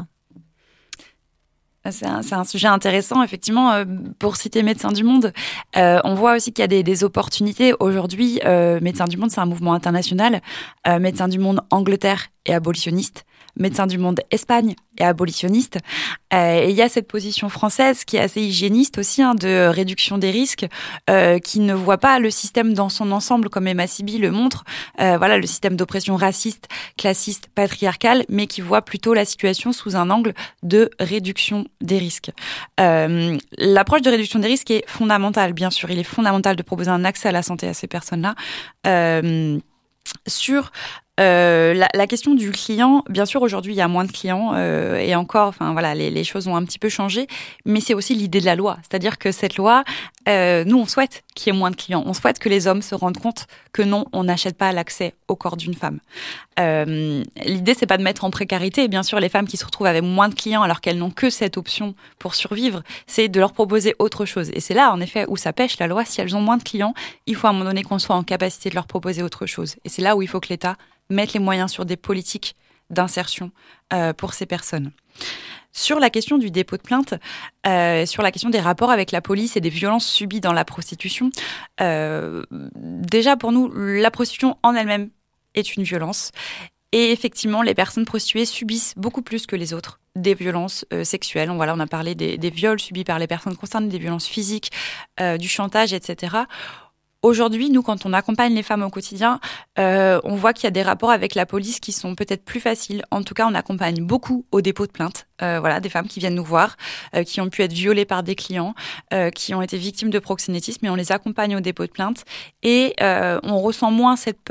Speaker 1: C'est un, c'est un sujet intéressant, effectivement. Euh, pour citer Médecins du Monde, euh, on voit aussi qu'il y a des, des opportunités. Aujourd'hui, euh, Médecins du Monde, c'est un mouvement international. Euh, Médecins du Monde Angleterre est abolitionniste. Médecins du Monde Espagne est abolitionniste. Euh, et il y a cette position française qui est assez hygiéniste aussi, hein, de réduction des risques, euh, qui ne voit pas le système dans son ensemble, comme Emma Siby le montre. Euh, voilà, le système d'oppression raciste, classiste, patriarcale, mais qui voit plutôt la situation sous un angle de réduction des risques. Euh, l'approche de réduction des risques est fondamentale, bien sûr. Il est fondamental de proposer un accès à la santé à ces personnes-là. Euh, sur Euh, la, la question du client, bien sûr, aujourd'hui, il y a moins de clients euh, et encore, enfin voilà, les, les choses ont un petit peu changé, mais c'est aussi l'idée de la loi. C'est-à-dire que cette loi, euh, nous, on souhaite qu'il y ait moins de clients. On souhaite que les hommes se rendent compte que non, on n'achète pas l'accès au corps d'une femme. Euh, l'idée, c'est pas de mettre en précarité, bien sûr, les femmes qui se retrouvent avec moins de clients alors qu'elles n'ont que cette option pour survivre, c'est de leur proposer autre chose. Et c'est là, en effet, où ça pêche la loi. Si elles ont moins de clients, il faut à un moment donné qu'on soit en capacité de leur proposer autre chose. Et c'est là où il faut que l'État mettre les moyens sur des politiques d'insertion euh, pour ces personnes. Sur la question du dépôt de plainte, euh, sur la question des rapports avec la police et des violences subies dans la prostitution, euh, déjà pour nous, la prostitution en elle-même est une violence. Et effectivement, les personnes prostituées subissent beaucoup plus que les autres des violences euh, sexuelles. Voilà, on a parlé des, des viols subis par les personnes concernées, des violences physiques, euh, du chantage, et cetera. Aujourd'hui, nous, quand on accompagne les femmes au quotidien, euh, on voit qu'il y a des rapports avec la police qui sont peut-être plus faciles. En tout cas, on accompagne beaucoup au dépôt de plainte. Euh, voilà, des femmes qui viennent nous voir, euh, qui ont pu être violées par des clients, euh, qui ont été victimes de proxénétisme, et on les accompagne au dépôt de plainte. Et euh, on ressent moins cette peur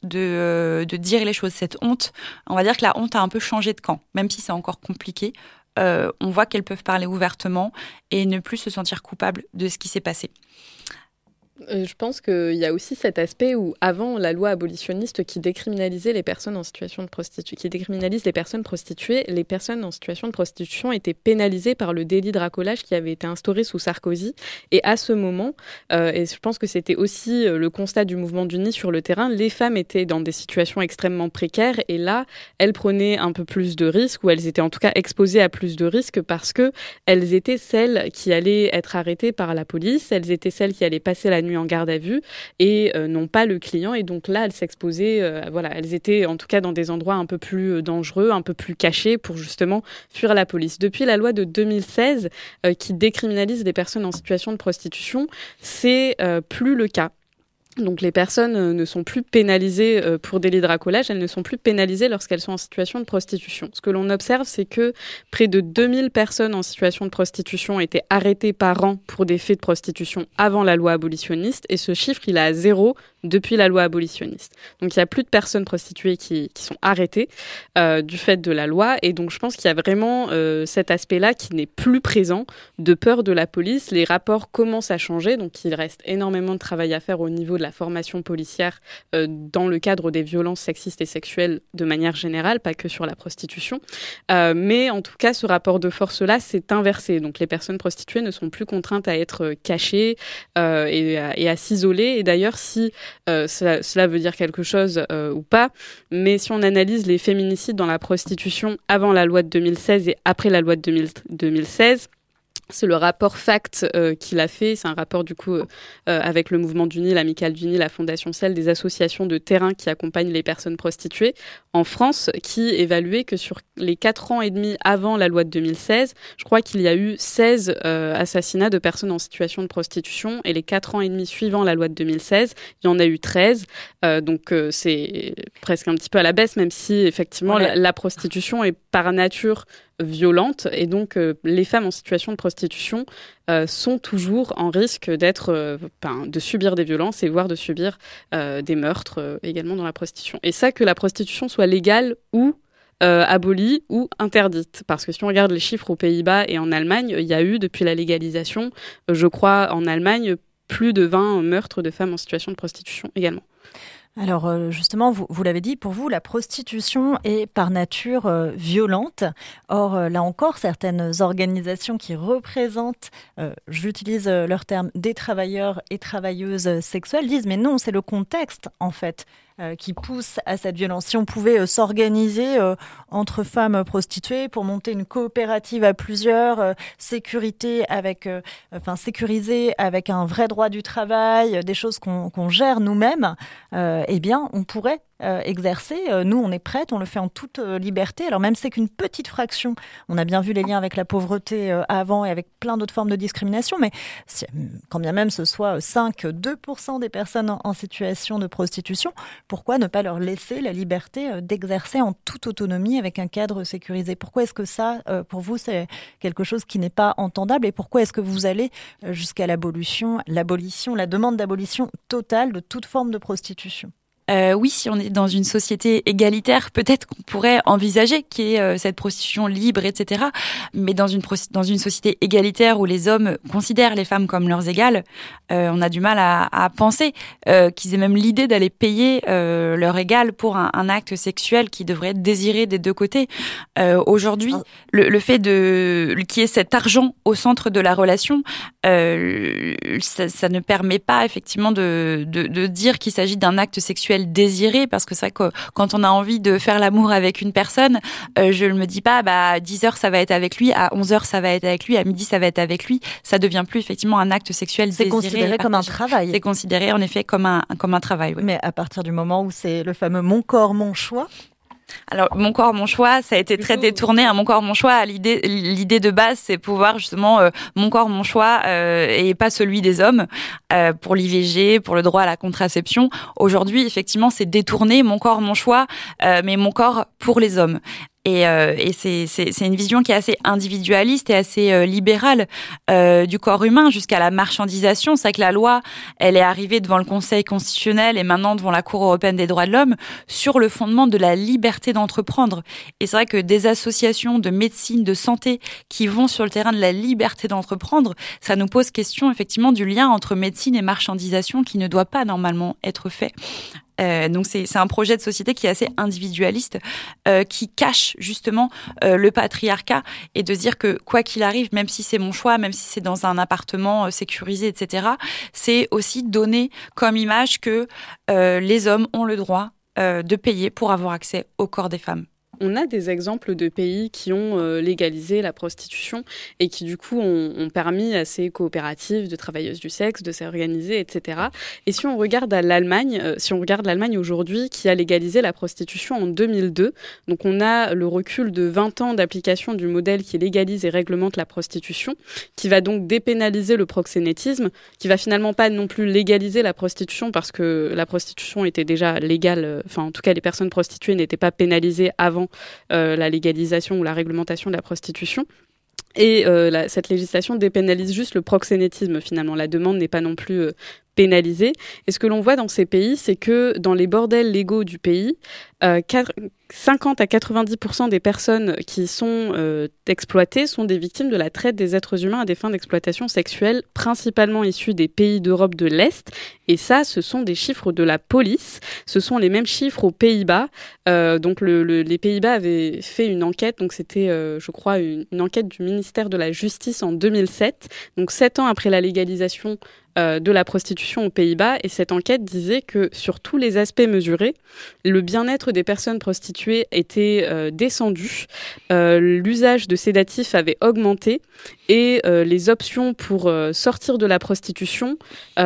Speaker 1: de, euh, de dire les choses, cette honte. On va dire que la honte a un peu changé de camp, même si c'est encore compliqué. Euh, on voit qu'elles peuvent parler ouvertement et ne plus se sentir coupables de ce qui s'est passé.
Speaker 7: Je pense qu'il y a aussi cet aspect où, avant la loi abolitionniste qui décriminalisait les personnes en situation de prostitution, qui décriminalise les personnes prostituées, les personnes en situation de prostitution étaient pénalisées par le délit de racolage qui avait été instauré sous Sarkozy. Et à ce moment, euh, et je pense que c'était aussi le constat du mouvement d'Uni sur le terrain, les femmes étaient dans des situations extrêmement précaires et là, elles prenaient un peu plus de risques, ou elles étaient en tout cas exposées à plus de risques parce que elles étaient celles qui allaient être arrêtées par la police, elles étaient celles qui allaient passer la nuit en garde à vue et euh, non pas le client. Et donc là, elles s'exposaient, euh, voilà, elles étaient en tout cas dans des endroits un peu plus dangereux, un peu plus cachés pour justement fuir la police. Depuis la loi de deux mille seize euh, qui décriminalise les personnes en situation de prostitution, c'est euh, plus le cas. Donc les personnes ne sont plus pénalisées pour délit de racolage, elles ne sont plus pénalisées lorsqu'elles sont en situation de prostitution. Ce que l'on observe, c'est que près de deux mille personnes en situation de prostitution étaient arrêtées par an pour des faits de prostitution avant la loi abolitionniste, et ce chiffre, il est à zéro depuis la loi abolitionniste. Donc il n'y a plus de personnes prostituées qui, qui sont arrêtées euh, du fait de la loi, et donc je pense qu'il y a vraiment euh, cet aspect-là qui n'est plus présent, de peur de la police. Les rapports commencent à changer, donc il reste énormément de travail à faire au niveau de la formation policière euh, dans le cadre des violences sexistes et sexuelles de manière générale, pas que sur la prostitution. Euh, mais en tout cas, ce rapport de force-là s'est inversé. Donc les personnes prostituées ne sont plus contraintes à être cachées euh, et, à, et à s'isoler. Et d'ailleurs, si euh, cela, cela veut dire quelque chose euh, ou pas, mais si on analyse les féminicides dans la prostitution avant la loi de deux mille seize et après la loi de deux mille seize, c'est le rapport FACT euh, qu'il a fait. C'est un rapport du coup euh, avec le mouvement d'Uni, l'Amicale d'Uni, la Fondation Celle, des associations de terrain qui accompagnent les personnes prostituées en France, qui évaluait que sur les quatre ans et demi avant la loi de deux mille seize, je crois qu'il y a eu seize euh, assassinats de personnes en situation de prostitution, et les quatre ans et demi suivant la loi de deux mille seize, il y en a eu treize. Euh, donc euh, c'est presque un petit peu à la baisse, même si effectivement ouais. la, la prostitution est par nature violente, et donc euh, les femmes en situation de prostitution euh, sont toujours en risque d'être, euh, ben, de subir des violences et voire de subir euh, des meurtres euh, également dans la prostitution. Et ça, que la prostitution soit légale ou euh, abolie ou interdite, parce que si on regarde les chiffres aux Pays-Bas et en Allemagne, il y a eu depuis la légalisation, euh, je crois en Allemagne, plus de vingt meurtres de femmes en situation de prostitution également.
Speaker 6: Alors justement, vous, vous l'avez dit, pour vous, la prostitution est par nature euh, violente. Or, euh, là encore, certaines organisations qui représentent, euh, j'utilise euh, leur terme, des travailleurs et travailleuses sexuelles, disent « mais non, c'est le contexte, en fait ». Euh, qui pousse à cette violence. Si on pouvait euh, s'organiser euh, entre femmes prostituées pour monter une coopérative à plusieurs, euh, sécurité avec, euh, enfin sécuriser avec un vrai droit du travail, euh, des choses qu'on, qu'on gère nous-mêmes, euh, eh bien, on pourrait Euh, exercer. Euh, nous, on est prêtes, on le fait en toute euh, liberté. Alors même si c'est qu'une petite fraction, on a bien vu les liens avec la pauvreté euh, avant et avec plein d'autres formes de discrimination, mais si, quand bien même ce soit cinq à deux pour cent des personnes en, en situation de prostitution, pourquoi ne pas leur laisser la liberté euh, d'exercer en toute autonomie avec un cadre sécurisé ? Pourquoi est-ce que ça, euh, pour vous, c'est quelque chose qui n'est pas entendable, et pourquoi est-ce que vous allez euh, jusqu'à l'abolition, l'abolition, la demande d'abolition totale de toute forme de prostitution ?
Speaker 1: Euh, oui, si on est dans une société égalitaire, peut-être qu'on pourrait envisager qu'il y ait euh, cette prostitution libre, et cetera. Mais dans une, pro- dans une société égalitaire où les hommes considèrent les femmes comme leurs égales, euh, on a du mal à, à penser euh, qu'ils aient même l'idée d'aller payer euh, leur égal pour un, un acte sexuel qui devrait être désiré des deux côtés. Euh, aujourd'hui, oh. le, le fait de qu'il y ait cet argent au centre de la relation, euh, ça, ça ne permet pas effectivement de, de, de dire qu'il s'agit d'un acte sexuel désiré, parce que c'est vrai que quand on a envie de faire l'amour avec une personne, euh, je ne me dis pas bah à dix heures ça va être avec lui, à onze heures ça va être avec lui, à midi ça va être avec lui. Ça devient plus effectivement un acte sexuel désiré.
Speaker 6: C'est considéré comme un travail.
Speaker 1: C'est considéré en effet comme un comme un travail. Oui.
Speaker 6: Mais à partir du moment où c'est le fameux mon corps mon choix.
Speaker 1: Alors, mon corps, mon choix, ça a été très détourné. Hein, mon corps, mon choix, l'idée, l'idée de base, c'est pouvoir justement euh, mon corps, mon choix euh, et pas celui des hommes euh, pour l'I V G, pour le droit à la contraception. Aujourd'hui, effectivement, c'est détourné. Mon corps, mon choix, euh, mais mon corps pour les hommes. Et, euh, et c'est, c'est, c'est une vision qui est assez individualiste et assez euh, libérale euh, du corps humain jusqu'à la marchandisation. C'est vrai que la loi, elle est arrivée devant le Conseil constitutionnel et maintenant devant la Cour européenne des droits de l'homme sur le fondement de la liberté d'entreprendre. Et c'est vrai que des associations de médecine, de santé qui vont sur le terrain de la liberté d'entreprendre, ça nous pose question effectivement du lien entre médecine et marchandisation qui ne doit pas normalement être fait. Euh, donc c'est, c'est un projet de société qui est assez individualiste, euh, qui cache justement euh, le patriarcat et de dire que quoi qu'il arrive, même si c'est mon choix, même si c'est dans un appartement euh, sécurisé, et cetera, c'est aussi donner comme image que euh, les hommes ont le droit euh, de payer pour avoir accès au corps des femmes.
Speaker 7: On a des exemples de pays qui ont euh, légalisé la prostitution et qui du coup ont, ont permis à ces coopératives de travailleuses du sexe de s'organiser, et cetera. Et si on regarde à l'Allemagne, euh, si on regarde l'Allemagne aujourd'hui qui a légalisé la prostitution en deux mille deux, donc on a le recul de vingt ans d'application du modèle qui légalise et réglemente la prostitution, qui va donc dépénaliser le proxénétisme, qui va finalement pas non plus légaliser la prostitution parce que la prostitution était déjà légale, enfin en tout cas les personnes prostituées n'étaient pas pénalisées avant Euh, la légalisation ou la réglementation de la prostitution. Et euh, la, cette législation dépénalise juste le proxénétisme finalement. La demande n'est pas non plus euh, pénalisée. Et ce que l'on voit dans ces pays, c'est que dans les bordels légaux du pays, euh, cinquante à quatre-vingt-dix pour cent des personnes qui sont euh, exploitées sont des victimes de la traite des êtres humains à des fins d'exploitation sexuelle, principalement issues des pays d'Europe de l'Est. Et ça, ce sont des chiffres de la police. Ce sont les mêmes chiffres aux Pays-Bas. Euh, donc le, le, les Pays-Bas avaient fait une enquête, donc c'était, euh, je crois, une, une enquête du ministère de la Justice en deux mille sept, donc sept ans après la légalisation Euh, de la prostitution aux Pays-Bas, et cette enquête disait que sur tous les aspects mesurés, le bien-être des personnes prostituées était euh, descendu, euh, l'usage de sédatifs avait augmenté et euh, les options pour euh, sortir de la prostitution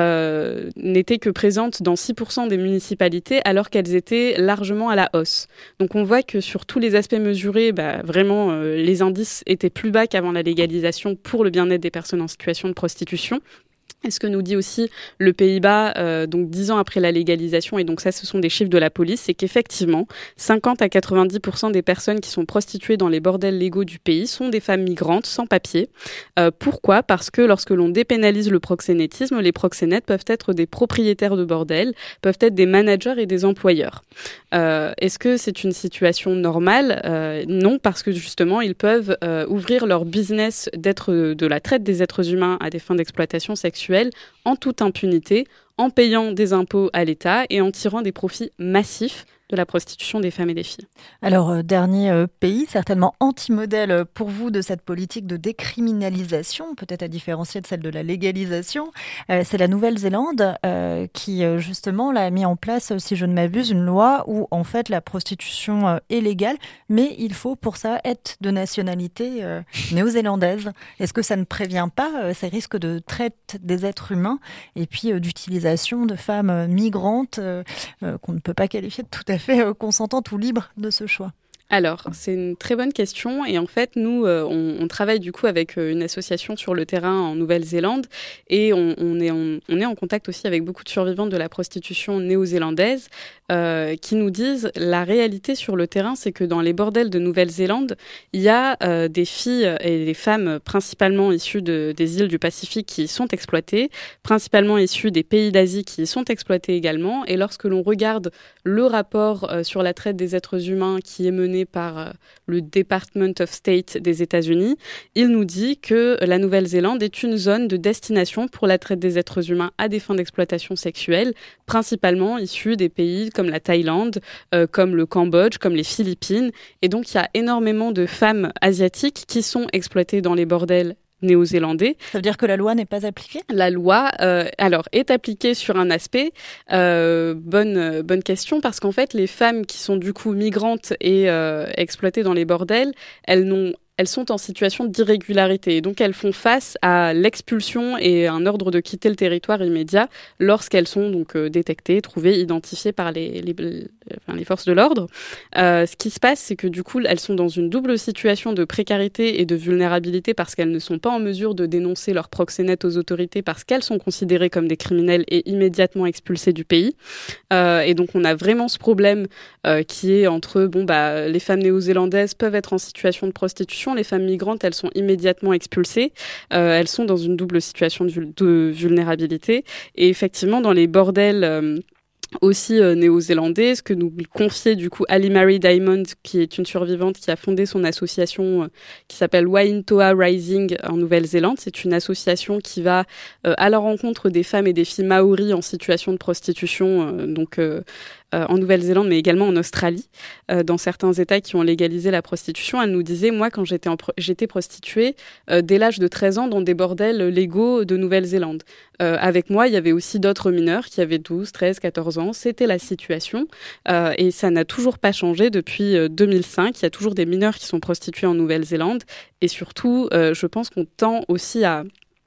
Speaker 7: euh, n'étaient que présentes dans six pour cent des municipalités alors qu'elles étaient largement à la hausse. Donc on voit que sur tous les aspects mesurés, bah, vraiment euh, les indices étaient plus bas qu'avant la légalisation pour le bien-être des personnes en situation de prostitution. Et ce que nous dit aussi le Pays-Bas, euh, donc dix ans après la légalisation, et donc ça, ce sont des chiffres de la police, c'est qu'effectivement, cinquante à quatre-vingt-dix pour cent des personnes qui sont prostituées dans les bordels légaux du pays sont des femmes migrantes sans papier. Euh, pourquoi ? Parce que lorsque l'on dépénalise le proxénétisme, les proxénètes peuvent être des propriétaires de bordels, peuvent être des managers et des employeurs. Euh, est-ce que c'est une situation normale ? euh, Non, parce que justement, ils peuvent euh, ouvrir leur business d'être de la traite des êtres humains à des fins d'exploitation sexuelle en toute impunité, en payant des impôts à l'État et en tirant des profits massifs de la prostitution des femmes et des filles.
Speaker 6: Alors, euh, dernier euh, pays, certainement anti-modèle pour vous de cette politique de décriminalisation, peut-être à différencier de celle de la légalisation, euh, c'est la Nouvelle-Zélande euh, qui, euh, justement, là, a mis en place, si je ne m'abuse, une loi où, en fait, la prostitution euh, est légale, mais il faut pour ça être de nationalité euh, néo-zélandaise. Est-ce que ça ne prévient pas euh, ces risques de traite des êtres humains et puis euh, d'utilisation de femmes euh, migrantes euh, euh, qu'on ne peut pas qualifier de tout à fait consentante ou libre de ce choix?
Speaker 7: Alors, c'est une très bonne question et en fait, nous, euh, on, on travaille du coup avec euh, une association sur le terrain en Nouvelle-Zélande et on, on, est en, on est en contact aussi avec beaucoup de survivantes de la prostitution néo-zélandaise euh, qui nous disent la réalité sur le terrain, c'est que dans les bordels de Nouvelle-Zélande, il y a euh, des filles et des femmes principalement issues de, des îles du Pacifique qui sont exploitées, principalement issues des pays d'Asie qui sont exploitées également. Et lorsque l'on regarde le rapport euh, sur la traite des êtres humains qui est mené par le Department of State des États-Unis, il nous dit que la Nouvelle-Zélande est une zone de destination pour la traite des êtres humains à des fins d'exploitation sexuelle, principalement issus des pays comme la Thaïlande, euh, comme le Cambodge, comme les Philippines. Et donc, il y a énormément de femmes asiatiques qui sont exploitées dans les bordels néo-zélandais.
Speaker 6: Ça veut dire que la loi n'est pas appliquée ?
Speaker 7: La loi, euh, alors, est appliquée sur un aspect. Euh, bonne, euh, bonne question, parce qu'en fait, les femmes qui sont du coup migrantes et euh, exploitées dans les bordels, elles n'ont elles sont en situation d'irrégularité. Et donc, elles font face à l'expulsion et un ordre de quitter le territoire immédiat lorsqu'elles sont donc euh, détectées, trouvées, identifiées par les, les, enfin, les forces de l'ordre. Euh, ce qui se passe, c'est que du coup, elles sont dans une double situation de précarité et de vulnérabilité parce qu'elles ne sont pas en mesure de dénoncer leurs proxénètes aux autorités parce qu'elles sont considérées comme des criminels et immédiatement expulsées du pays. Euh, et donc, on a vraiment ce problème euh, qui est entre, bon, bah, les femmes néo-zélandaises peuvent être en situation de prostitution, les femmes migrantes, elles sont immédiatement expulsées. Euh, elles sont dans une double situation de, vul- de vulnérabilité. Et effectivement, dans les bordels euh, aussi euh, néo-zélandais, ce que nous confiait du coup Ali Marie Diamond, qui est une survivante qui a fondé son association euh, qui s'appelle Waintoa Rising en Nouvelle-Zélande. C'est une association qui va euh, à la rencontre des femmes et des filles maoris en situation de prostitution, euh, donc euh, Euh, en Nouvelle-Zélande, mais également en Australie, euh, dans certains États qui ont légalisé la prostitution. Elle nous disait, moi, quand j'étais, en pro- j'étais prostituée, euh, dès l'âge de treize ans, dans des bordels légaux de Nouvelle-Zélande. Euh, avec moi, il y avait aussi d'autres mineurs qui avaient douze, treize, quatorze ans. C'était la situation. Euh, et ça n'a toujours pas changé depuis euh, deux mille cinq. Il y a toujours des mineurs qui sont prostitués en Nouvelle-Zélande. Et surtout, euh, je pense qu'on tend aussi à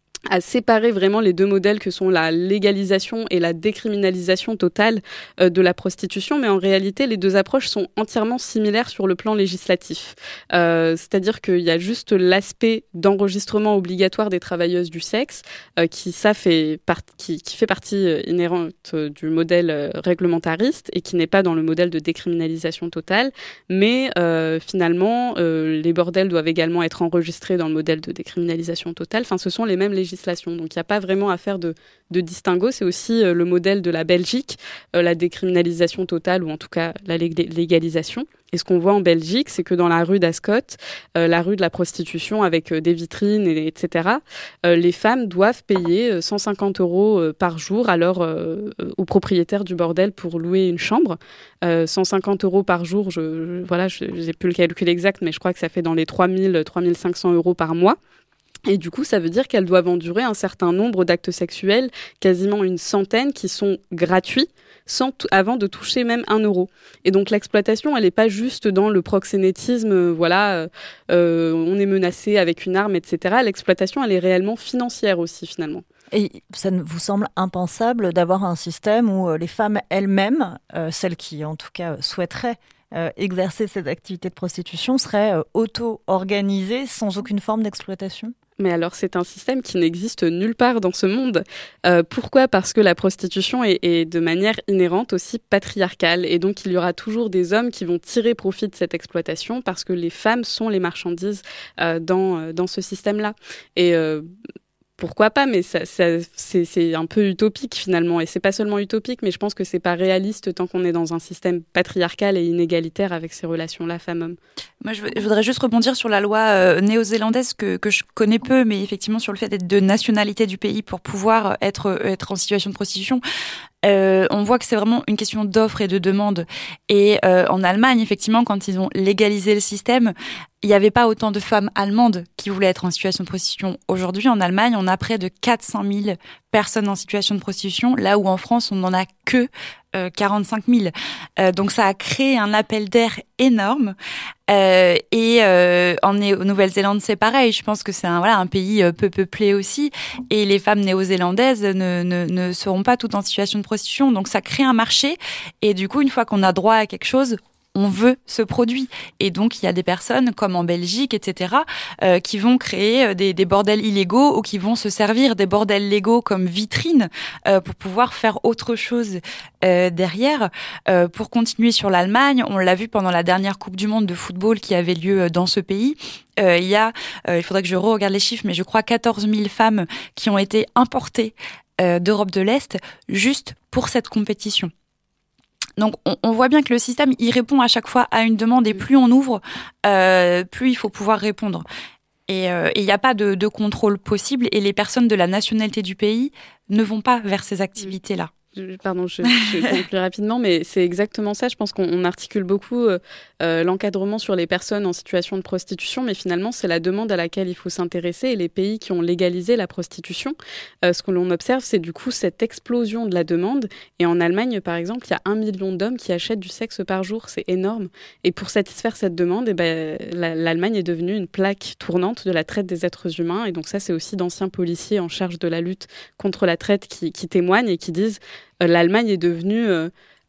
Speaker 7: à séparer vraiment les deux modèles que sont la légalisation et la décriminalisation totale euh, de la prostitution, mais en réalité, les deux approches sont entièrement similaires sur le plan législatif. Euh, c'est-à-dire qu'il y a juste l'aspect d'enregistrement obligatoire des travailleuses du sexe, euh, qui, ça fait part- qui, qui fait partie euh, inhérente euh, du modèle euh, réglementariste et qui n'est pas dans le modèle de décriminalisation totale, mais euh, finalement, euh, les bordels doivent également être enregistrés dans le modèle de décriminalisation totale. Enfin, ce sont les mêmes législations. Donc, il n'y a pas vraiment à faire de, de distinguo. C'est aussi euh, le modèle de la Belgique, euh, la décriminalisation totale, ou en tout cas la lég- légalisation. Et ce qu'on voit en Belgique, c'est que dans la rue d'Ascot, euh, la rue de la prostitution avec euh, des vitrines, et, etc., euh, les femmes doivent payer euh, cent cinquante euros euh, par jour à leur, euh, aux propriétaires du bordel pour louer une chambre. Euh, cent cinquante euros par jour, je, je, voilà, je n'ai plus le calcul exact, mais je crois que ça fait dans les trois mille, trois mille cinq cents euros par mois. Et du coup, ça veut dire qu'elles doivent endurer un certain nombre d'actes sexuels, quasiment une centaine, qui sont gratuits, sans t- avant de toucher même un euro. Et donc l'exploitation, elle n'est pas juste dans le proxénétisme, euh, voilà, euh, on est menacé avec une arme, et cetera. L'exploitation, elle est réellement financière aussi, finalement.
Speaker 6: Et ça ne vous semble impensable d'avoir un système où les femmes elles-mêmes, euh, celles qui en tout cas souhaiteraient euh, exercer cette activité de prostitution, seraient euh, auto-organisées sans aucune forme d'exploitation ?
Speaker 7: Mais alors, c'est un système qui n'existe nulle part dans ce monde. Euh, pourquoi ? Parce que la prostitution est, est de manière inhérente aussi patriarcale. Et donc, il y aura toujours des hommes qui vont tirer profit de cette exploitation parce que les femmes sont les marchandises euh, dans, dans ce système-là. Et euh, pourquoi pas, mais ça, ça, c'est, c'est un peu utopique finalement. Et c'est pas seulement utopique, mais je pense que c'est pas réaliste tant qu'on est dans un système patriarcal et inégalitaire avec ces relations-là femmes-hommes.
Speaker 1: Moi, je, je voudrais juste rebondir sur la loi euh, néo-zélandaise que, que je connais peu, mais effectivement sur le fait d'être de nationalité du pays pour pouvoir être, être en situation de prostitution. Euh, on voit que c'est vraiment une question d'offre et de demande. Et euh, en Allemagne, effectivement, quand ils ont légalisé le système, il n'y avait pas autant de femmes allemandes qui voulaient être en situation de prostitution. Aujourd'hui, en Allemagne, on a près de quatre cent mille personnes en situation de prostitution, là où en France, on n'en a que euh, quarante-cinq mille. Euh, donc, ça a créé un appel d'air énorme. Euh, et euh, en Nouvelle-Zélande, c'est pareil. Je pense que c'est un, voilà, un pays peu peuplé aussi. Et les femmes néo-zélandaises ne, ne, ne seront pas toutes en situation de prostitution. Donc, ça crée un marché. Et du coup, une fois qu'on a droit à quelque chose, on veut ce produit. Et donc, il y a des personnes, comme en Belgique, et cetera, euh, qui vont créer des, des bordels illégaux ou qui vont se servir des bordels légaux comme vitrine euh, pour pouvoir faire autre chose euh, derrière. Euh, pour continuer sur l'Allemagne, on l'a vu pendant la dernière Coupe du Monde de football qui avait lieu dans ce pays. Euh, il y a, euh, il faudrait que je re-regarde les chiffres, mais je crois quatorze mille femmes qui ont été importées euh, d'Europe de l'Est juste pour cette compétition. Donc, on, on voit bien que le système, il répond à chaque fois à une demande et plus on ouvre, euh, plus il faut pouvoir répondre. Et il euh, n'y a pas de, de contrôle possible et les personnes de la nationalité du pays ne vont pas vers ces activités-là.
Speaker 7: Pardon, je, je conclue rapidement, mais c'est exactement ça. Je pense qu'on on articule beaucoup euh, euh, l'encadrement sur les personnes en situation de prostitution, mais finalement, c'est la demande à laquelle il faut s'intéresser. Et les pays qui ont légalisé la prostitution, euh, ce que l'on observe, c'est du coup cette explosion de la demande. Et en Allemagne, par exemple, il y a un million d'hommes qui achètent du sexe par jour. C'est énorme. Et pour satisfaire cette demande, eh ben, la, l'Allemagne est devenue une plaque tournante de la traite des êtres humains. Et donc ça, c'est aussi d'anciens policiers en charge de la lutte contre la traite qui, qui témoignent et qui disent l'Allemagne est devenue euh,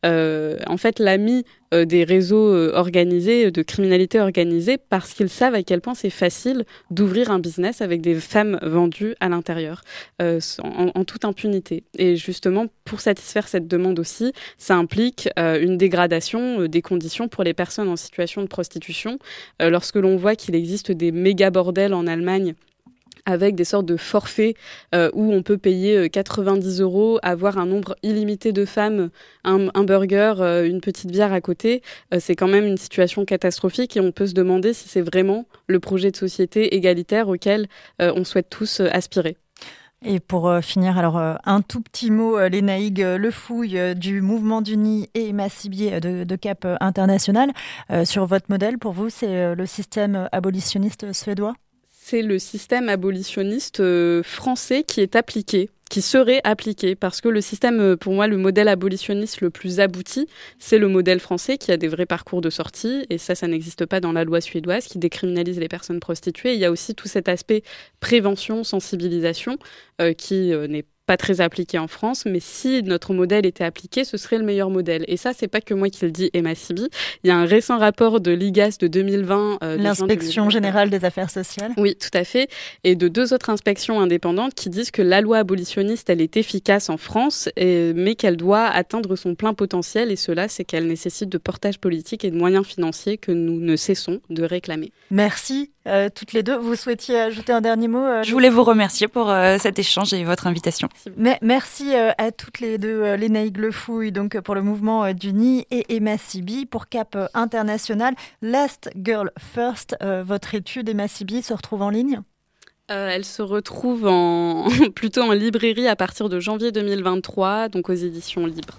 Speaker 7: euh, en fait, l'ami euh, des réseaux euh, organisés, de criminalité organisée, parce qu'ils savent à quel point c'est facile d'ouvrir un business avec des femmes vendues à l'intérieur, euh, en, en toute impunité. Et justement, pour satisfaire cette demande aussi, ça implique euh, une dégradation euh, des conditions pour les personnes en situation de prostitution. Euh, lorsque l'on voit qu'il existe des méga bordels en Allemagne, avec des sortes de forfaits euh, où on peut payer quatre-vingt-dix euros, avoir un nombre illimité de femmes, un, un burger, euh, une petite bière à côté, euh, c'est quand même une situation catastrophique et on peut se demander si c'est vraiment le projet de société égalitaire auquel euh, on souhaite tous euh, aspirer.
Speaker 6: Et pour euh, finir, alors euh, un tout petit mot, euh, Lénaïg euh, Lefouille euh, du Mouvement du Nid et Emma Sibier euh, de, de Cap euh, International. Euh, sur votre modèle, pour vous, c'est euh, le système abolitionniste suédois ?
Speaker 7: C'est le système abolitionniste euh, français qui est appliqué, qui serait appliqué, parce que le système, pour moi, le modèle abolitionniste le plus abouti, c'est le modèle français qui a des vrais parcours de sortie, et ça, ça n'existe pas dans la loi suédoise, qui décriminalise les personnes prostituées. Il y a aussi tout cet aspect prévention, sensibilisation, euh, qui euh, n'est pas très appliqué en France, mais si notre modèle était appliqué, ce serait le meilleur modèle. Et ça, c'est pas que moi qui le dis, Emma Sibi. Il y a un récent rapport de l'I G A S de deux mille vingt. Euh, de
Speaker 6: L'Inspection générale des affaires sociales.
Speaker 7: Oui, tout à fait. Et de deux autres inspections indépendantes qui disent que la loi abolitionniste, elle est efficace en France, et, mais qu'elle doit atteindre son plein potentiel. Et cela, c'est qu'elle nécessite de portage politique et de moyens financiers que nous ne cessons de réclamer.
Speaker 6: Merci. Euh, toutes les deux, vous souhaitiez ajouter un dernier mot euh,
Speaker 1: Je voulais vous remercier pour euh, cet échange et votre invitation.
Speaker 6: Mais, merci euh, à toutes les deux, euh, Lénaïg Lefouille donc pour le Mouvement euh, du Nid et Emma Sibi pour Cap euh, International. Last Girl First, euh, votre étude, Emma Sibi, se retrouve en ligne ?
Speaker 7: Euh, elle se retrouve en... plutôt en librairie à partir de janvier deux mille vingt-trois, donc aux éditions Libres.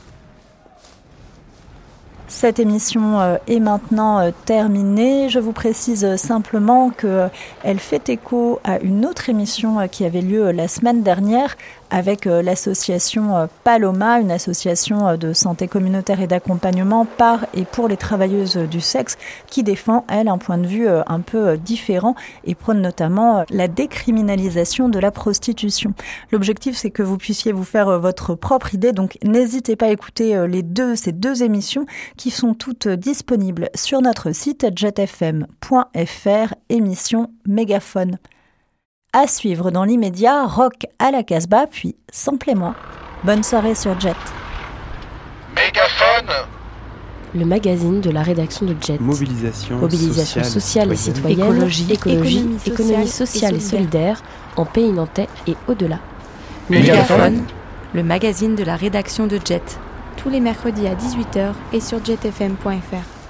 Speaker 6: Cette émission est maintenant terminée. Je vous précise simplement qu'elle fait écho à une autre émission qui avait lieu la semaine dernière avec l'association Paloma, une association de santé communautaire et d'accompagnement par et pour les travailleuses du sexe qui défend, elle, un point de vue un peu différent et prône notamment la décriminalisation de la prostitution. L'objectif, c'est que vous puissiez vous faire votre propre idée, donc n'hésitez pas à écouter les deux, ces deux émissions qui sont toutes disponibles sur notre site jet f m point f r, émission Mégaphone. À suivre dans l'immédiat, Rock à la Casbah, puis Samplez-moi. Bonne soirée sur Jet.
Speaker 3: Mégaphone,
Speaker 2: le magazine de la rédaction de Jet.
Speaker 8: Mobilisation,
Speaker 2: Mobilisation sociale, sociale et citoyenne,
Speaker 5: écologie,
Speaker 2: écologie, économie, économie sociale et solidaire, et solidaire en Pays Nantais et au-delà.
Speaker 4: Mégaphone, le magazine de la rédaction de Jet.
Speaker 5: Tous les mercredis à dix-huit heures et sur jet f m point f r.